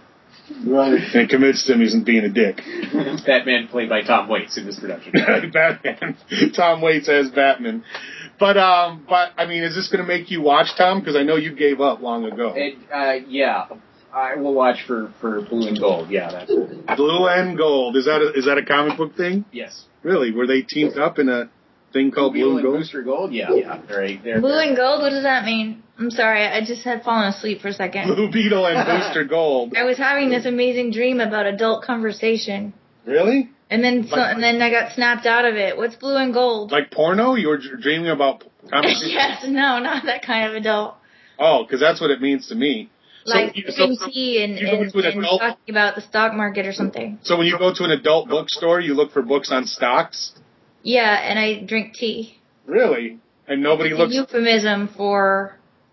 it commits him isn't being a dick. Batman played by Tom Waits in this production. Batman. Tom Waits as Batman. But I mean, is this going to make you watch, Tom? Because I know you gave up long ago. Yeah. I will watch for Blue and Gold. Yeah, that's it. Blue and Gold. Is that a comic book thing? Yes. Really? Were they teamed up in a thing called Blue and Gold? Booster Gold? Yeah. They're Blue and Gold? What does that mean? I'm sorry, I just had fallen asleep for a second. Blue Beetle and Booster Gold. I was having this amazing dream about adult conversation. Really? And then I got snapped out of it. What's Blue and Gold? Like porno? You were dreaming about conversation? Yes, no, not that kind of adult. Oh, because that's what it means to me. Like drinking tea and talking about the stock market or something. So when you go to an adult bookstore, you look for books on stocks? Yeah, and I drink tea. Really? And nobody It's a looks... euphemism for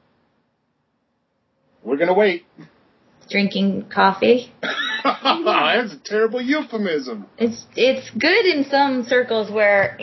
We're going to wait. drinking coffee. That's a terrible euphemism. It's good in some circles where,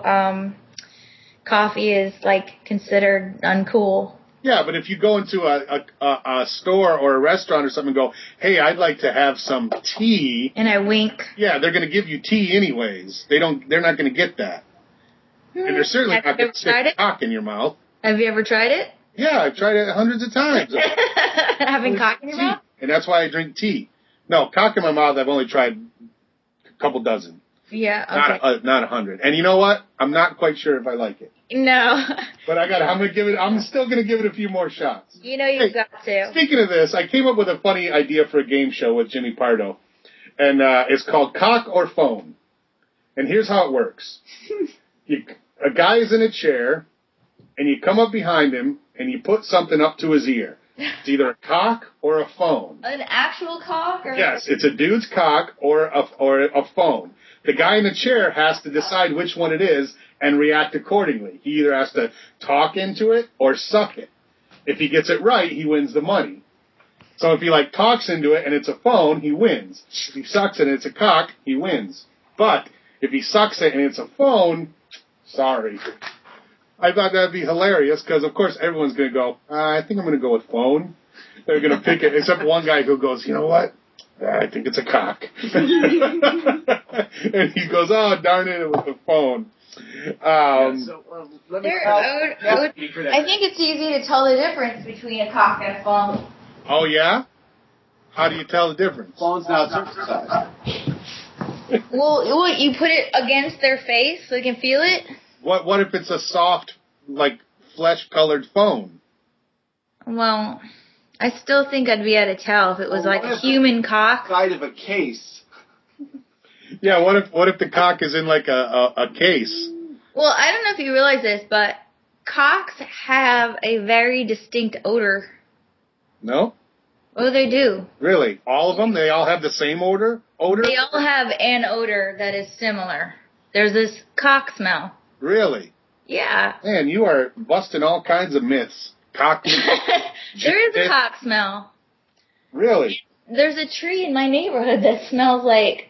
coffee is, like, considered uncool. Yeah, but if you go into a store or a restaurant or something and go, hey, I'd like to have some tea. And I wink. Yeah, they're going to give you tea anyways. They're not going to get that. And they're certainly Have not you going ever to stick tried a it? cock in your mouth. Have you ever tried it? Yeah, I've tried it hundreds of times. Having cock in your mouth? And that's why I drink tea. No, cock in my mouth, I've only tried a couple dozen. Yeah, okay. Not 100. And you know what? I'm not quite sure if I like it. No. But I'm still gonna give it a few more shots. You've got to. Speaking of this, I came up with a funny idea for a game show with Jimmy Pardo. And it's called Cock or Phone. And here's how it works. A guy is in a chair, and you come up behind him, and you put something up to his ear. It's either a cock or a phone. An actual cock? Or Yes, it's a dude's cock or a phone. The guy in the chair has to decide which one it is and react accordingly. He either has to talk into it or suck it. If he gets it right, he wins the money. So if he talks into it and it's a phone, he wins. If he sucks it and it's a cock, he wins. But if he sucks it and it's a phone, sorry. I thought that'd be hilarious because, of course, everyone's going to go, I think I'm going to go with phone. They're going to pick it, except one guy who goes, you know what? I think it's a cock. And he goes, oh, darn it was the phone. I think it's easy to tell the difference between a cock and a phone. Oh, yeah? How do you tell the difference? Phone's not circumcised. Well, what, you put it against their face so they can feel it? What if it's a soft, flesh-colored phone? Well, I still think I'd be able to tell if it was a human cock. Side of a case. Yeah, what if the cock is in a case? Well, I don't know if you realize this, but cocks have a very distinct odor. No? Oh, they do. Really? All of them? They all have the same odor? They all have an odor that is similar. There's this cock smell. Really? Yeah. Man, you are busting all kinds of myths. Cock. There is a cock smell. Really? There's a tree in my neighborhood that smells like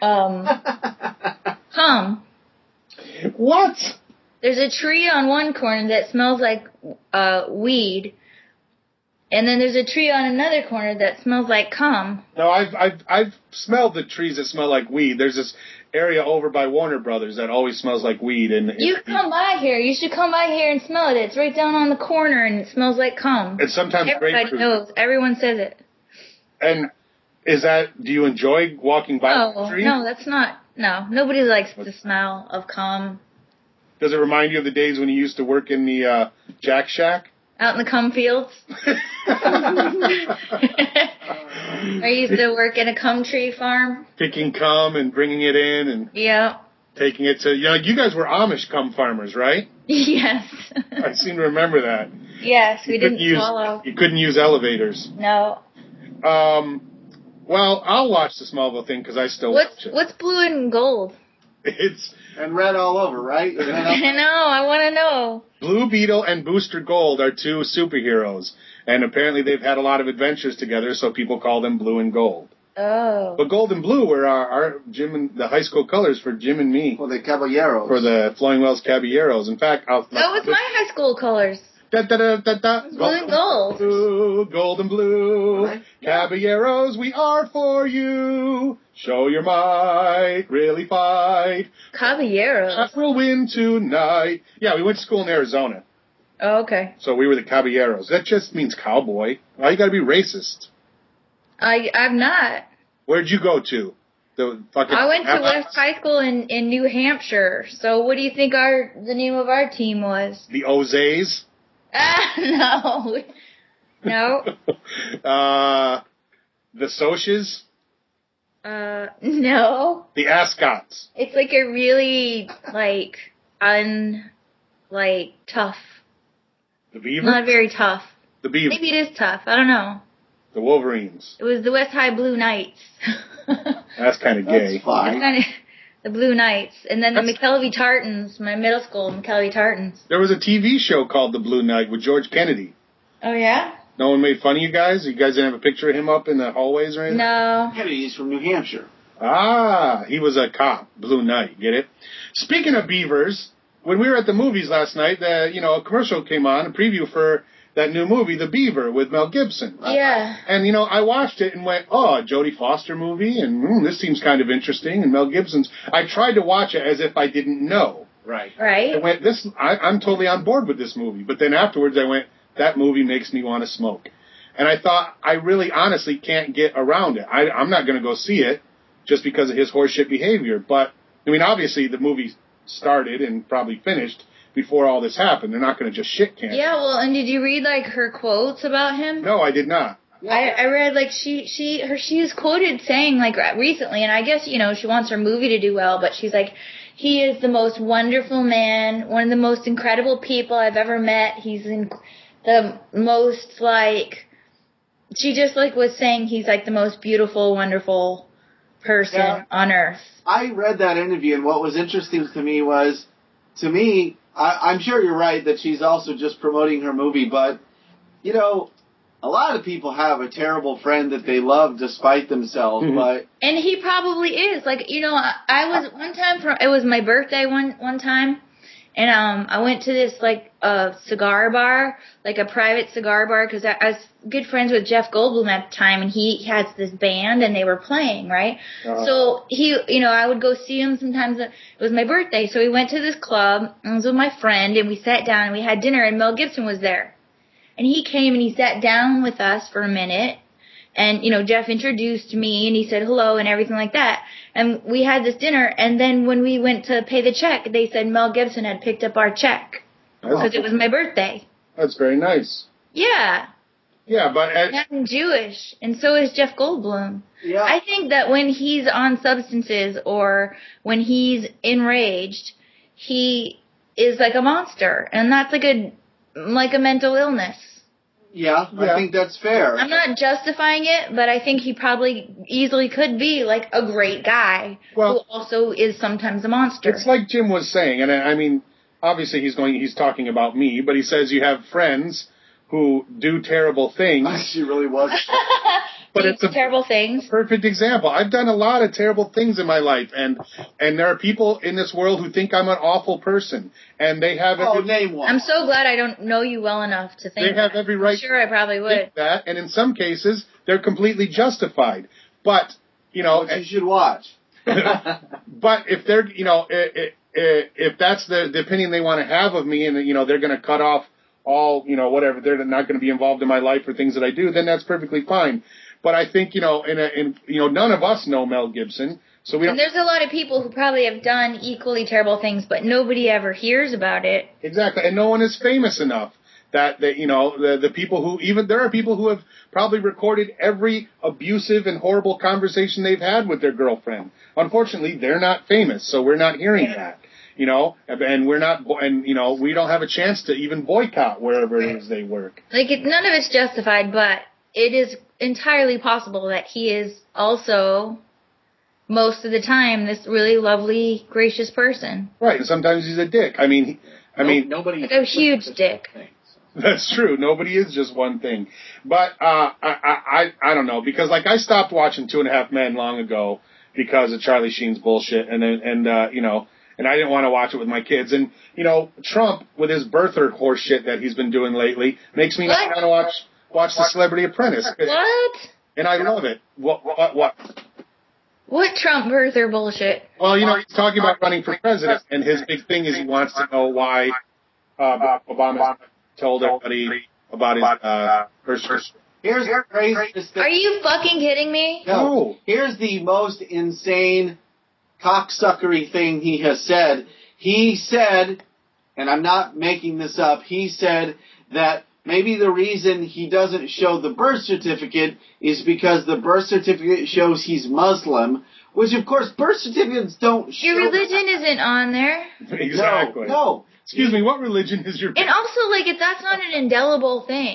cum. What? There's a tree on one corner that smells like weed, and then there's a tree on another corner that smells like cum. No, I've smelled the trees that smell like weed. There's this area over by Warner Brothers that always smells like weed. And you come by here. You should come by here and smell it. It's right down on the corner, and it smells like cum. And sometimes everybody grapefruit. knows. Everyone says it. And do you enjoy walking by the tree? No, that's not. No, nobody likes the smell of cum. Does it remind you of the days when you used to work in the Jack Shack? Out in the cum fields? I used to work in a cum tree farm. Picking cum and bringing it in and taking it to... you guys were Amish cum farmers, right? Yes. I seem to remember that. Yes, we didn't swallow. You couldn't use elevators. No. Well, I'll watch the Smallville thing because I still watch it. What's blue and gold? It's... And red all over, right? I know, I want to know. Blue Beetle and Booster Gold are two superheroes, and apparently they've had a lot of adventures together, so people call them Blue and Gold. Oh. But Gold and Blue were our Jim and the high school colors for Jim and me. For the Caballeros. For the Flowing Wells Caballeros. In fact, that was my high school colors. Blue and gold. Blue, gold and blue. Right. Caballeros, we are for you. Show your might, really fight. Caballeros. We'll win tonight. Yeah, we went to school in Arizona. Oh, okay. So we were the Caballeros. That just means cowboy. Why you gotta be racist? I'm not. Where'd you go to? I went to West High School in New Hampshire. So what do you think the name of our team was? The Ozays? No. No. The Soches? No. The Ascots? It's like a really, tough. The Beavers? Not very tough. The Beavers? Maybe it is tough. I don't know. The Wolverines? It was the West High Blue Knights. That's kind of gay. That's fine. The Blue Knights. And then the McKelvey Tartans, my middle school, McKelvey Tartans. There was a TV show called The Blue Knight with George Kennedy. Oh, yeah? No one made fun of you guys? You guys didn't have a picture of him up in the hallways or anything? No. Kennedy's from New Hampshire. Ah, he was a cop. Blue Knight, get it? Speaking of beavers, when we were at the movies last night, a commercial came on, a preview for that new movie, The Beaver, with Mel Gibson. Yeah. And, I watched it and went, oh, a Jodie Foster movie, and this seems kind of interesting, and Mel Gibson's. I tried to watch it as if I didn't know. Right. Right? I went, I'm totally on board with this movie. But then afterwards I went, that movie makes me want to smoke. And I thought, I really honestly can't get around it. I'm not going to go see it just because of his horseshit behavior. But, obviously the movie started and probably finished before all this happened. They're not going to just shit can. Yeah, well, and did you read, her quotes about him? No, I did not. I read, she is quoted saying, recently, and I guess, she wants her movie to do well, but she's like, he is the most wonderful man, one of the most incredible people I've ever met. He's the most, she just, was saying he's, the most beautiful, wonderful person on earth. I read that interview, and what was interesting to me was, I'm sure you're right that she's also just promoting her movie, but, a lot of people have a terrible friend that they love despite themselves, but... And he probably is. I was one time, it was my birthday one time, and I went to this, a cigar bar, a private cigar bar, because I was good friends with Jeff Goldblum at the time, and he has this band, and they were playing, right? So I would go see him sometimes. It was my birthday, so we went to this club, and I was with my friend, and we sat down, and we had dinner, and Mel Gibson was there. And he came and he sat down with us for a minute. And, Jeff introduced me and he said hello and everything like that. And we had this dinner. And then when we went to pay the check, they said Mel Gibson had picked up our check. Because it was my birthday. That's very nice. Yeah. Yeah, but... I'm Jewish. And so is Jeff Goldblum. Yeah. I think that when he's on substances or when he's enraged, he is like a monster. And that's like a mental illness. Yeah, I think that's fair. I'm not justifying it, but I think he probably easily could be a great guy who also is sometimes a monster. It's like Jim was saying, and obviously he's talking about me, but he says you have friends who do terrible things. She really was. But it's terrible things. Perfect example. I've done a lot of terrible things in my life, and there are people in this world who think I'm an awful person, and they have. Name one. I'm so glad I don't know you well enough to think. They have every right. I'm sure I probably would. To think that, and in some cases, they're completely justified. But you should watch. But if they're if that's the opinion they want to have of me, and they're going to cut off all whatever, they're not going to be involved in my life or things that I do, then that's perfectly fine. But I think, none of us know Mel Gibson, so we don't... And there's a lot of people who probably have done equally terrible things, but nobody ever hears about it. Exactly, and no one is famous enough that the people who... there are people who have probably recorded every abusive and horrible conversation they've had with their girlfriend. Unfortunately, they're not famous, so we're not hearing that. And we're not, we don't have a chance to even boycott wherever it is they work. None of it's justified, but it is entirely possible that he is also, most of the time, this really lovely, gracious person. Right, and sometimes he's a dick. Nobody a huge dick. That's true. Nobody is just one thing. But I don't know, because I stopped watching 2.5 Men long ago because of Charlie Sheen's bullshit, and I didn't want to watch it with my kids. And Trump with his birther horse shit that he's been doing lately makes me not want to watch The Celebrity Apprentice. What? And I love it. What? What Trump birther bullshit? Well, he's talking about running for president, and his big thing is he wants to know why Obama told everybody about his first. Here's the craziest thing. Are you fucking kidding me? No. Here's the most insane cocksuckery thing he has said. He said, and I'm not making this up, he said that maybe the reason he doesn't show the birth certificate is because the birth certificate shows he's Muslim, which of course birth certificates don't show. Your religion isn't on there. Exactly. No. Excuse me, what religion is your... And also, that's not an indelible thing.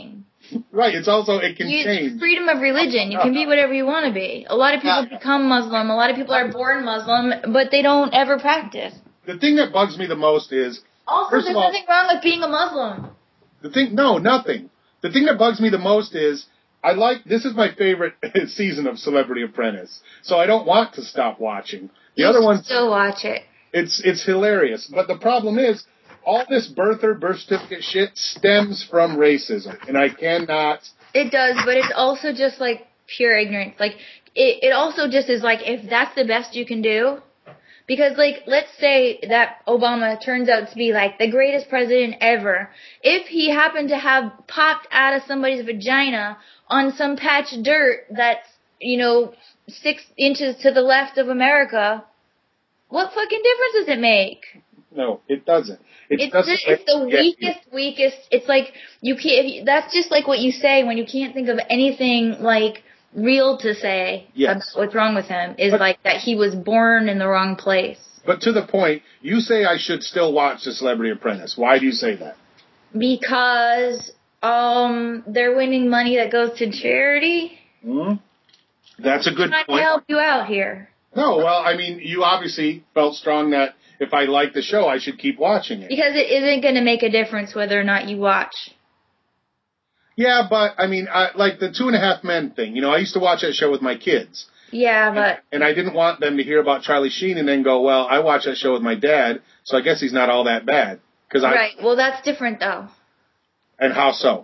Right. It's also, it can change. Freedom of religion. You can be whatever you want to be. A lot of people become Muslim. A lot of people are born Muslim, but they don't ever practice. The thing that bugs me the most is, Also, first there's of all, nothing wrong with being a Muslim. Nothing. The thing that bugs me the most is, this is my favorite season of Celebrity Apprentice, so I don't want to stop watching. The other one, still watch it. It's hilarious, but the problem is, all this birth certificate shit stems from racism, and I cannot. It does, but it's also just like pure ignorance. Like it also just is like, if that's the best you can do, because like let's say that Obama turns out to be like the greatest president ever. If he happened to have popped out of somebody's vagina on some patch of dirt that's 6 inches to the left of America, what fucking difference does it make? No, it doesn't. It's the weakest. It's like you can't. That's just like what you say when you can't think of anything like real to say about what's wrong with him. Like that he was born in the wrong place. But to the point, you say I should still watch The Celebrity Apprentice. Why do you say that? Because they're winning money that goes to charity. That's a good point. I'm trying to help you out here. No, well, I mean, you obviously felt strong that if I like the show, I should keep watching it. Because it isn't going to make a difference whether or not you watch. Yeah, but, I mean, like the 2.5 Men thing. I used to watch that show with my kids. Yeah, but... And I didn't want them to hear about Charlie Sheen and then go, well, I watched that show with my dad, so I guess he's not all that bad. Right, well, that's different, though. And how so?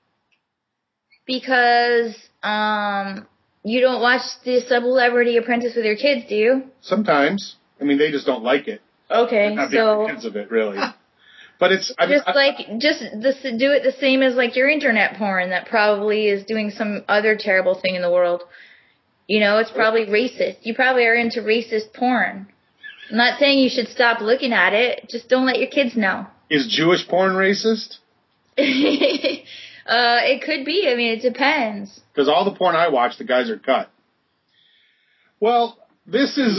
Because, you don't watch The Celebrity Apprentice with your kids, do you? Sometimes. I mean, they just don't like it. Okay, not so... big fans of it, really. But it's... do it the same as, like, your internet porn that probably is doing some other terrible thing in the world. It's probably racist. You probably are into racist porn. I'm not saying you should stop looking at it. Just don't let your kids know. Is Jewish porn racist? It could be. I mean, it depends. Because all the porn I watch, the guys are cut. Well, this is...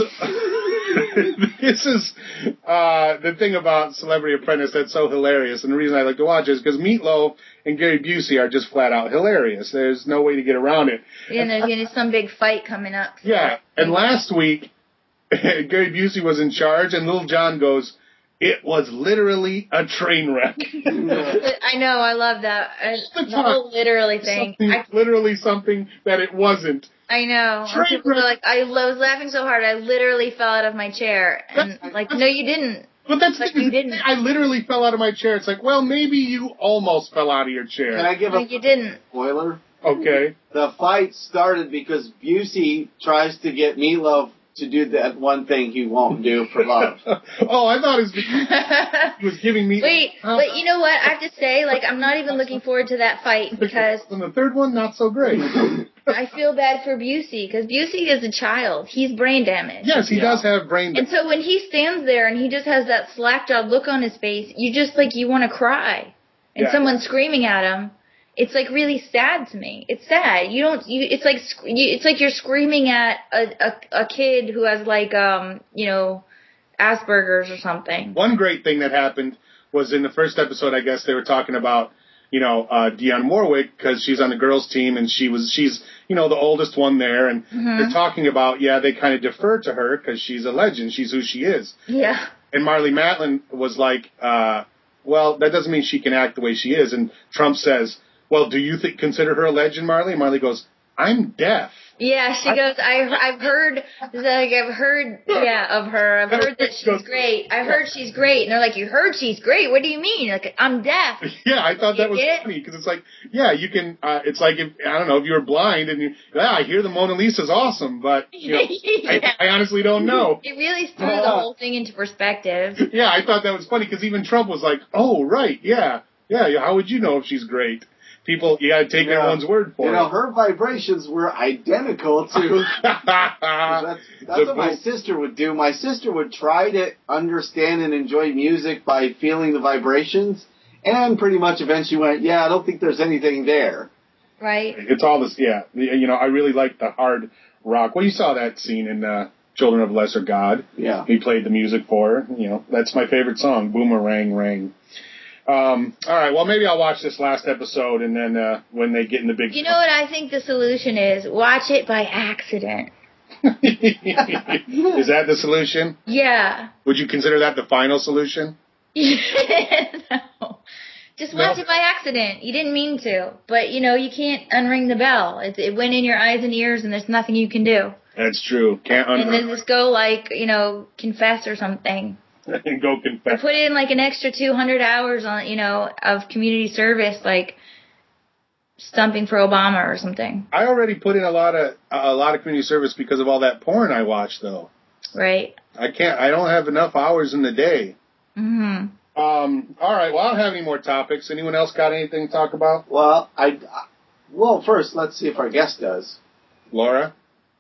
this is the thing about Celebrity Apprentice that's so hilarious, and the reason I like to watch it is because Meatloaf and Gary Busey are just flat out hilarious. There's no way to get around it. Yeah, and there's going to be some big fight coming up. So. Yeah, and last week, Gary Busey was in charge, and Little John goes, "It was literally a train wreck." I know, I love that. The whole literally thing. Literally something that it wasn't. I know. People were like, I was laughing so hard, I literally fell out of my chair. And like, no, you didn't. But that's like, you didn't. I literally fell out of my chair. It's like, well, maybe you almost fell out of your chair. Can I give you didn't. Spoiler? Okay. The fight started because Busey tries to get Meatloaf to do that one thing he won't do for love. Oh, I thought he was giving me... Wait, but you know what? I have to say, like, I'm not even looking forward to that fight because... And the third one, not so great. I feel bad for Busey because Busey is a child. He's brain damaged. Yes, he does have brain damage. And so when he stands there and he just has that slack-jawed look on his face, you just, like, you want to cry. And someone's screaming at him. It's like really sad to me. It's sad. It's like you're screaming at a kid who has like Asperger's or something. One great thing that happened was in the first episode. I guess they were talking about Dionne Warwick because she's on the girls' team and she's the oldest one there, and they're talking about they kind of defer to her because she's a legend. She's who she is. Yeah. And Marlee Matlin was like, well, that doesn't mean she can act the way she is. And Trump says, well, do you consider her a legend, Marlee? And Marlee goes, I'm deaf. Yeah, she goes, I've heard of her. I've heard that she's great. I heard she's great. And they're like, you heard she's great? What do you mean? Like, I'm deaf. Yeah, I thought that was funny because it's like, you can, it's like, if you were blind and I hear the Mona Lisa's awesome, but, I honestly don't know. It really threw the whole thing into perspective. Yeah, I thought that was funny because even Trump was like, oh, right, yeah, how would you know if she's great? People, you gotta take everyone's word for it. Her vibrations were identical to... that's what my sister would do. My sister would try to understand and enjoy music by feeling the vibrations, and pretty much eventually went, I don't think there's anything there. Right. It's all this, I really like the hard rock. Well, you saw that scene in Children of Lesser God. Yeah. He played the music for her. That's my favorite song, Boomerang Ring. All right, well, maybe I'll watch this last episode, and then when they get in the big... You know what I think the solution is? Watch it by accident. Is that the solution? Yeah. Would you consider that the final solution? No. Just watch it by accident. You didn't mean to. But, you can't unring the bell. It went in your eyes and ears, and there's nothing you can do. That's true. Can't And then just go, confess or something. And go confess. Or put in, an extra 200 hours on, of community service, stumping for Obama or something. I already put in a lot of community service because of all that porn I watch, though. Right. I don't have enough hours in the day. Mm-hmm. All right, well, I don't have any more topics. Anyone else got anything to talk about? Well, first, let's see if our guest does. Laura?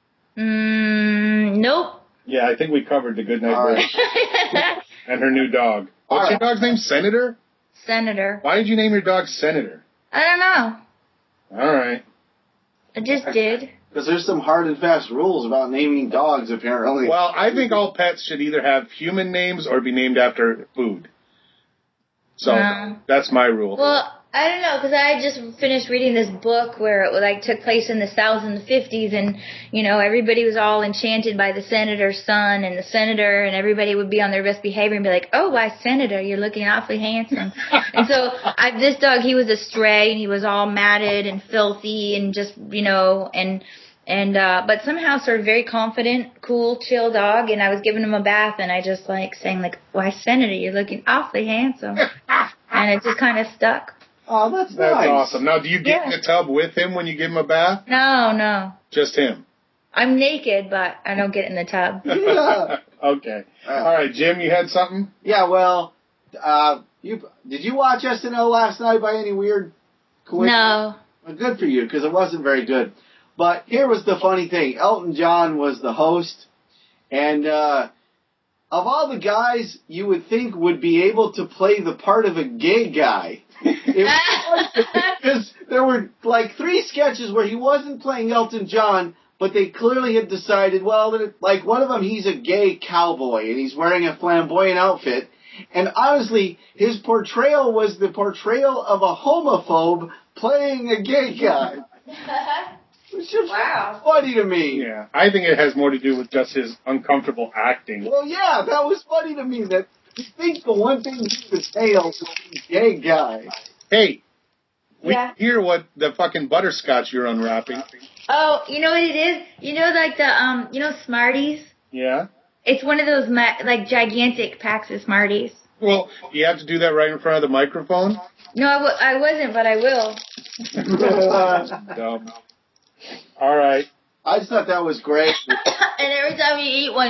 Nope. Yeah, I think we covered the Goodnight Bird. And her new dog. What's your dog's name? Senator? Senator. Why did you name your dog Senator? I don't know. All right. I just did. Because there's some hard and fast rules about naming dogs, apparently. Well, I think all pets should either have human names or be named after food. So, that's my rule. Well, I don't know, because I just finished reading this book where it took place in the South in the 50s, and, everybody was all enchanted by the senator's son and the senator, and everybody would be on their best behavior and be like, oh, why, Senator, you're looking awfully handsome. And so this dog, he was a stray, and he was all matted and filthy and just, but somehow sort of very confident, cool, chill dog, and I was giving him a bath, and I just saying why, Senator, you're looking awfully handsome. And it just kind of stuck. Oh, that's nice. That's awesome. Now, do you get in the tub with him when you give him a bath? No. Just him? I'm naked, but I don't get in the tub. Yeah. Okay. All right, Jim, you had something? Yeah, well, did you watch SNL last night by any weird coincidence? No. Well, good for you, because it wasn't very good. But here was the funny thing. Elton John was the host, and of all the guys you would think would be able to play the part of a gay guy, because there were 3 sketches where he wasn't playing Elton John, but they clearly had decided, well, that one of them, he's a gay cowboy, and he's wearing a flamboyant outfit. And honestly, his portrayal was the portrayal of a homophobe playing a gay guy. It's just funny to me. Yeah, I think it has more to do with just his uncomfortable acting. Well, yeah, that was funny to me. That you think the one thing he could nail was a gay guy. Hey, we hear what the fucking butterscotch you're unwrapping. Oh, you know what it is? Smarties? Yeah? It's one of those, gigantic packs of Smarties. Well, you have to do that right in front of the microphone? No, I wasn't, but I will. Dumb. All right. I just thought that was great. And every time you eat one,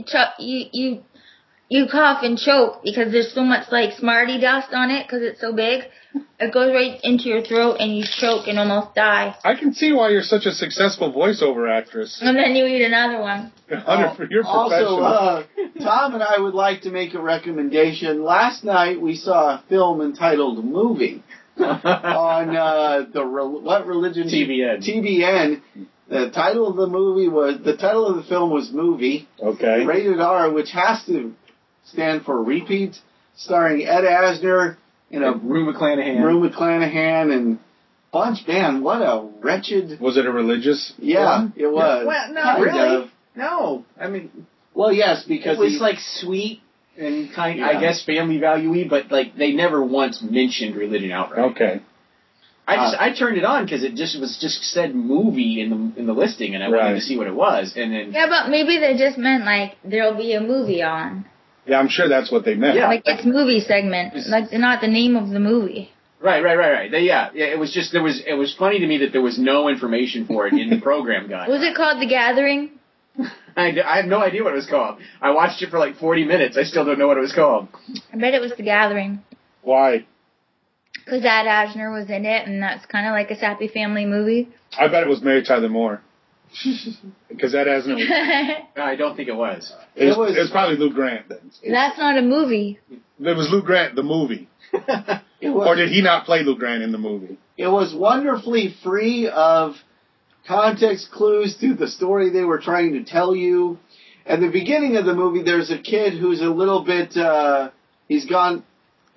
you cough and choke because there's so much Smartie dust on it because it's so big. It goes right into your throat and you choke and almost die. I can see why you're such a successful voiceover actress. And then you eat another one. You're professional. Also, Tom and I would like to make a recommendation. Last night we saw a film entitled Movie on what religion? TBN. TBN. The title of the film was Movie. Okay. Rated R, which has to stand for repeat, starring Ed Asner and Rue McClanahan. Rue McClanahan and bunch. Man, what a wretched. Was it a religious? Yeah, it was. Well, no, kind really. of. No, I mean. Well, yes, because it was sweet and Yeah. I guess family value-y, but they never once mentioned religion outright. Okay. I turned it on because it just said movie in the listing, and I wanted to see what it was, and then Yeah, but maybe they just meant there'll be a movie on. Yeah, I'm sure that's what they meant. Yeah. It's movie segment, not the name of the movie. Right. It was just it was funny to me that there was no information for it in the program guide. Was it called The Gathering? I have no idea what it was called. I watched it for 40 minutes. I still don't know what it was called. I bet it was The Gathering. Why? Because Ed Asner was in it, and that's kind of like a sappy family movie. I bet it was Mary Tyler Moore. Because that hasn't. No, I don't think it was. It was probably Lou Grant then. That's not a movie. It was Lou Grant, the movie. Or did he not play Lou Grant in the movie? It was wonderfully free of context clues to the story they were trying to tell you. At the beginning of the movie, there's a kid who's a little bit, he's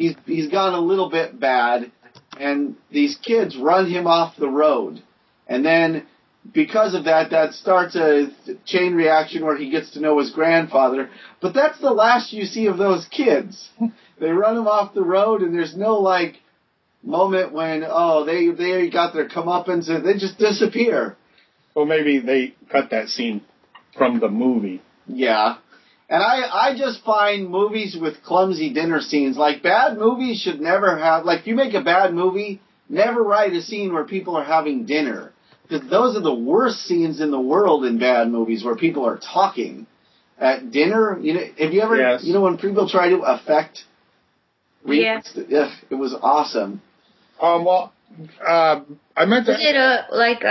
he's gone a little bit bad, and these kids run him off the road. And then, because of that, that starts a chain reaction where he gets to know his grandfather. But that's the last you see of those kids. They run him off the road, and there's no, like, moment when, they got their comeuppance, and they just disappear. Well, maybe they cut that scene from the movie. Yeah. And I just find movies with clumsy dinner scenes, like, bad movies should never have, like, if you make a bad movie, never write a scene where people are having dinner. Because those are the worst scenes in the world in bad movies, where people are talking at dinner. You know, have you ever, Yes. you know, when people try to affect, Yeah. It was awesome. I meant to... Was it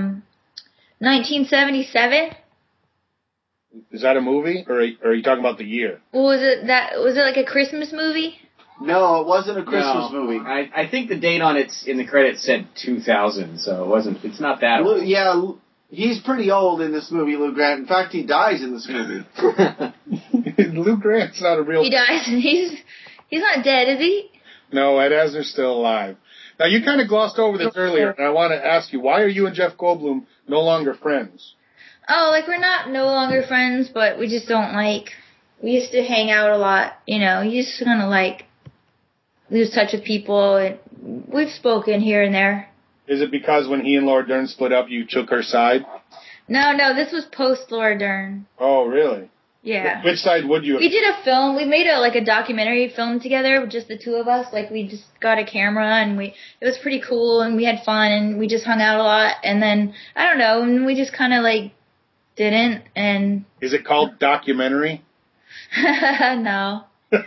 1977? Is that a movie, or are you talking about the year? Was it like a Christmas movie? No, it wasn't a Christmas No. movie. I think the date on it in the credits said 2000, so it wasn't. It's not that old. Yeah, he's pretty old in this movie, Lou Grant. In fact, he dies in this movie. Lou Grant's not a real... He dies. He's not dead, is he? No, Ed Asner's still alive. Now, you kind of glossed over this earlier, and I want to ask you, why are you and Jeff Goldblum no longer friends? Oh, like, we're not no longer friends, but we just don't, like, we used to hang out a lot, you know. You just kind of, like, lose touch with people, and we've spoken here and there. Is it because when he and Laura Dern split up, you took her side? No, this was post Laura Dern. Oh, really? Yeah. Which side would you... We did a film. We made a documentary film together with just the two of us. Like, we just got a camera, and it was pretty cool, and we had fun, and we just hung out a lot. And then, I don't know, and we just kind of, like, didn't, and... Is it called documentary? No.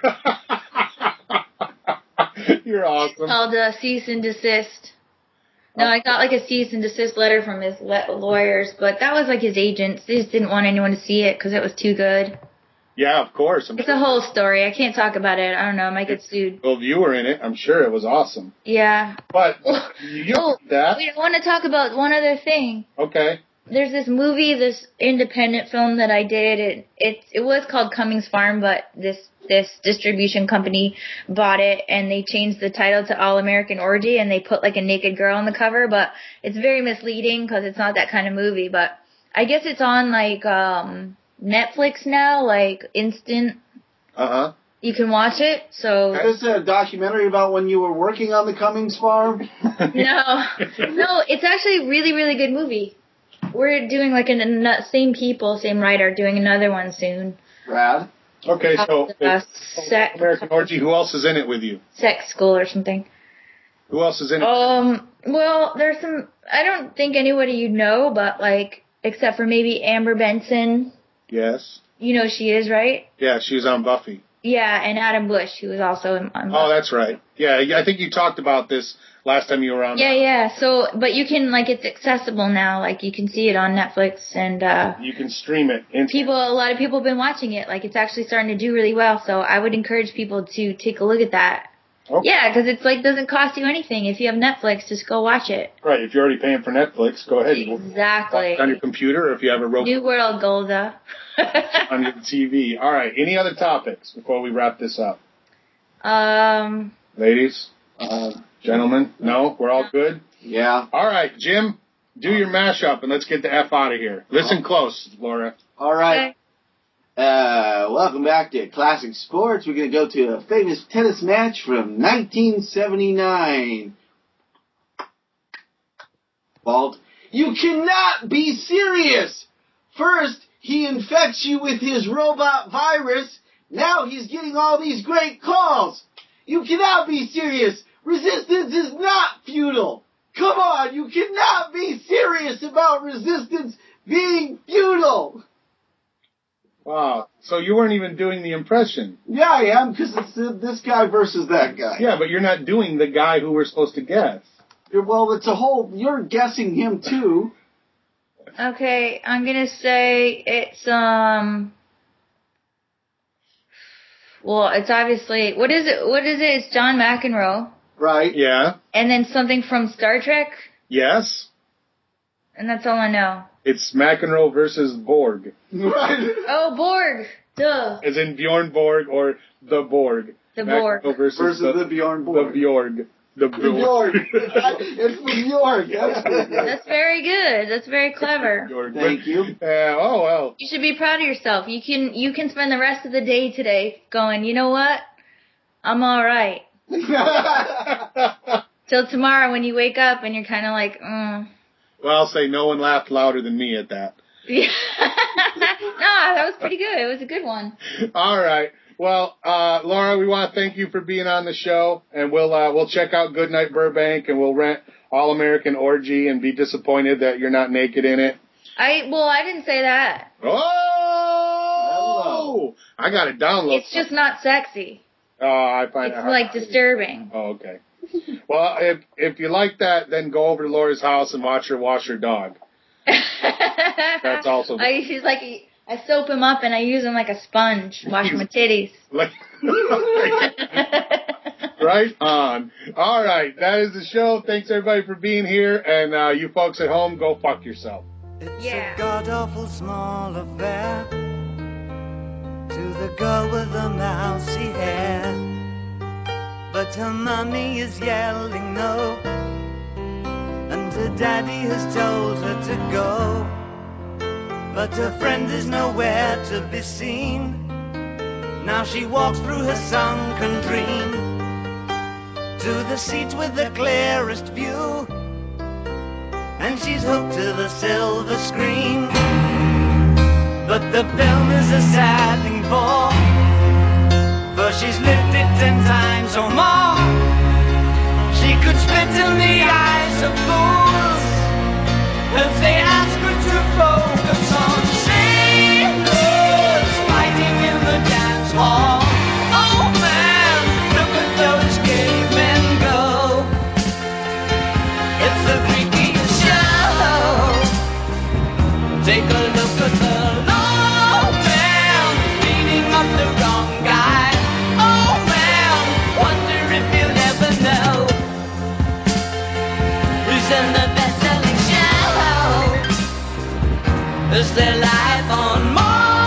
You're awesome. It's called cease and desist. No, I got like a cease and desist letter from his lawyers, but that was like his agents. They just didn't want anyone to see it because it was too good. Yeah, of course. It's a whole story. I can't talk about it. I don't know. I might get sued. Well, you were in it. I'm sure it was awesome. Yeah. But you that. We want to talk about one other thing. Okay. There's this movie, this independent film that I did. It was called Cummings Farm, but this distribution company bought it, and they changed the title to All American Orgy, and they put like a naked girl on the cover, but it's very misleading because it's not that kind of movie. But I guess it's on like Netflix now, like instant. You can watch it. So is this a documentary about when you were working on the Cummings farm? No, it's actually a really, really good movie. We're doing like same writer, doing another one soon. Rad. Okay, so American Orgy. Who else is in it with you? Sex School or something. Who else is in it? Well, there's some. I don't think anybody you know, but like, except for maybe Amber Benson. Yes. You know who she is, right? Yeah, she was on Buffy. Yeah, and Adam Bush, who was also on Buffy. Oh, that's right. Yeah, I think you talked about this last time you were on. Yeah. So, but you can, like, it's accessible now. Like, you can see it on Netflix, and you can stream it. A lot of people have been watching it. Like, it's actually starting to do really well. So, I would encourage people to take a look at that. Okay. Yeah, because it's like doesn't cost you anything. If you have Netflix, just go watch it. Right. If you're already paying for Netflix, go ahead. Exactly. On your computer, or if you have a robot. New World Golda. On your TV. All right. Any other topics before we wrap this up? Ladies, gentlemen, no, we're all good. Yeah. All right, Jim, do your mashup and let's get the F out of here. Listen close, Laura. All right. Okay. Welcome back to Classic Sports. We're going to go to a famous tennis match from 1979. Walt, you cannot be serious! First, he infects you with his robot virus. Now he's getting all these great calls. You cannot be serious. Resistance is not futile. Come on, you cannot be serious about resistance being futile. Wow. So you weren't even doing the impression. Yeah, I am, because it's this guy versus that guy. Yeah, but you're not doing the guy who we're supposed to guess. Well, it's a whole... You're guessing him, too. Okay, I'm gonna say it's, well, it's obviously... What is it? It's John McEnroe. Right. Yeah. And then something from Star Trek? Yes. And that's all I know. It's McEnroe versus Borg. Right. Oh, Borg. Duh. As in Bjorn Borg or the Borg. The Borg. Versus the Bjorn Borg. The Bjorg. The Bjorg. It's the Bjorg. That's very good. That's very clever. Thank you. Oh well. You should be proud of yourself. You can spend the rest of the day today going, you know what? I'm all right. Till tomorrow when you wake up and you're kind of like, Well, I'll say no one laughed louder than me at that. Yeah. No, that was pretty good. It was a good one. All right. Well, Laura, we want to thank you for being on the show, and we'll check out Goodnight Burbank, and we'll rent All American Orgy and be disappointed that you're not naked in it. I didn't say that. Oh! I got it downloaded. It's just not sexy. Oh, I find it's like disturbing. Oh, okay. Well, if you like that, then go over to Laura's house and watch her wash her dog. That's also. She's like, I soap him up and I use him like a sponge. Wash my titties. Right on. All right, that is the show. Thanks everybody for being here, and you folks at home, go fuck yourself. It's a god-awful small affair to the girl with the mousy hair, but her mummy is yelling no, and her daddy has told her to go, but her friend is nowhere to be seen. Now she walks through her sunken dream to the seat with the clearest view, and she's hooked to the silver screen. But the film is a sad thing for she's lived it 10 times or more. She could spit in the eyes of fools if they ask her to focus on sailors fighting in the dance hall. Oh man, look at those gay men go. It's the freakiest show. Take a look at the low man beating up the wrong guy. Oh man, wonder if you'll ever know who's in the best-selling show. Is their life on Mars?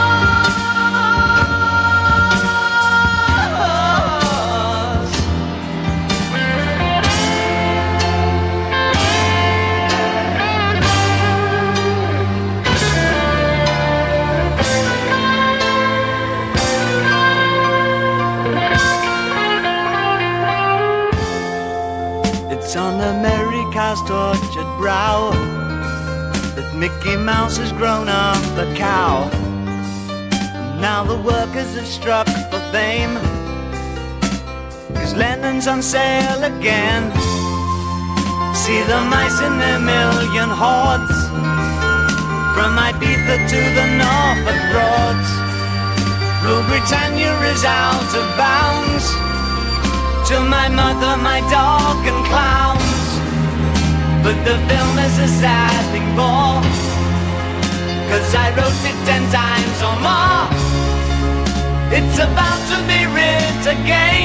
It's on America's tortured brow that Mickey Mouse has grown up a cow. And now the workers have struck for fame, 'cause Lennon's on sale again. See the mice in their million hordes, from Ibiza to the Norfolk Broads. Rule Britannia is out of bounds, to my mother, my dog and clowns. But the film is a sad thing for, 'cause I wrote it 10 times or more. It's about to be writ again.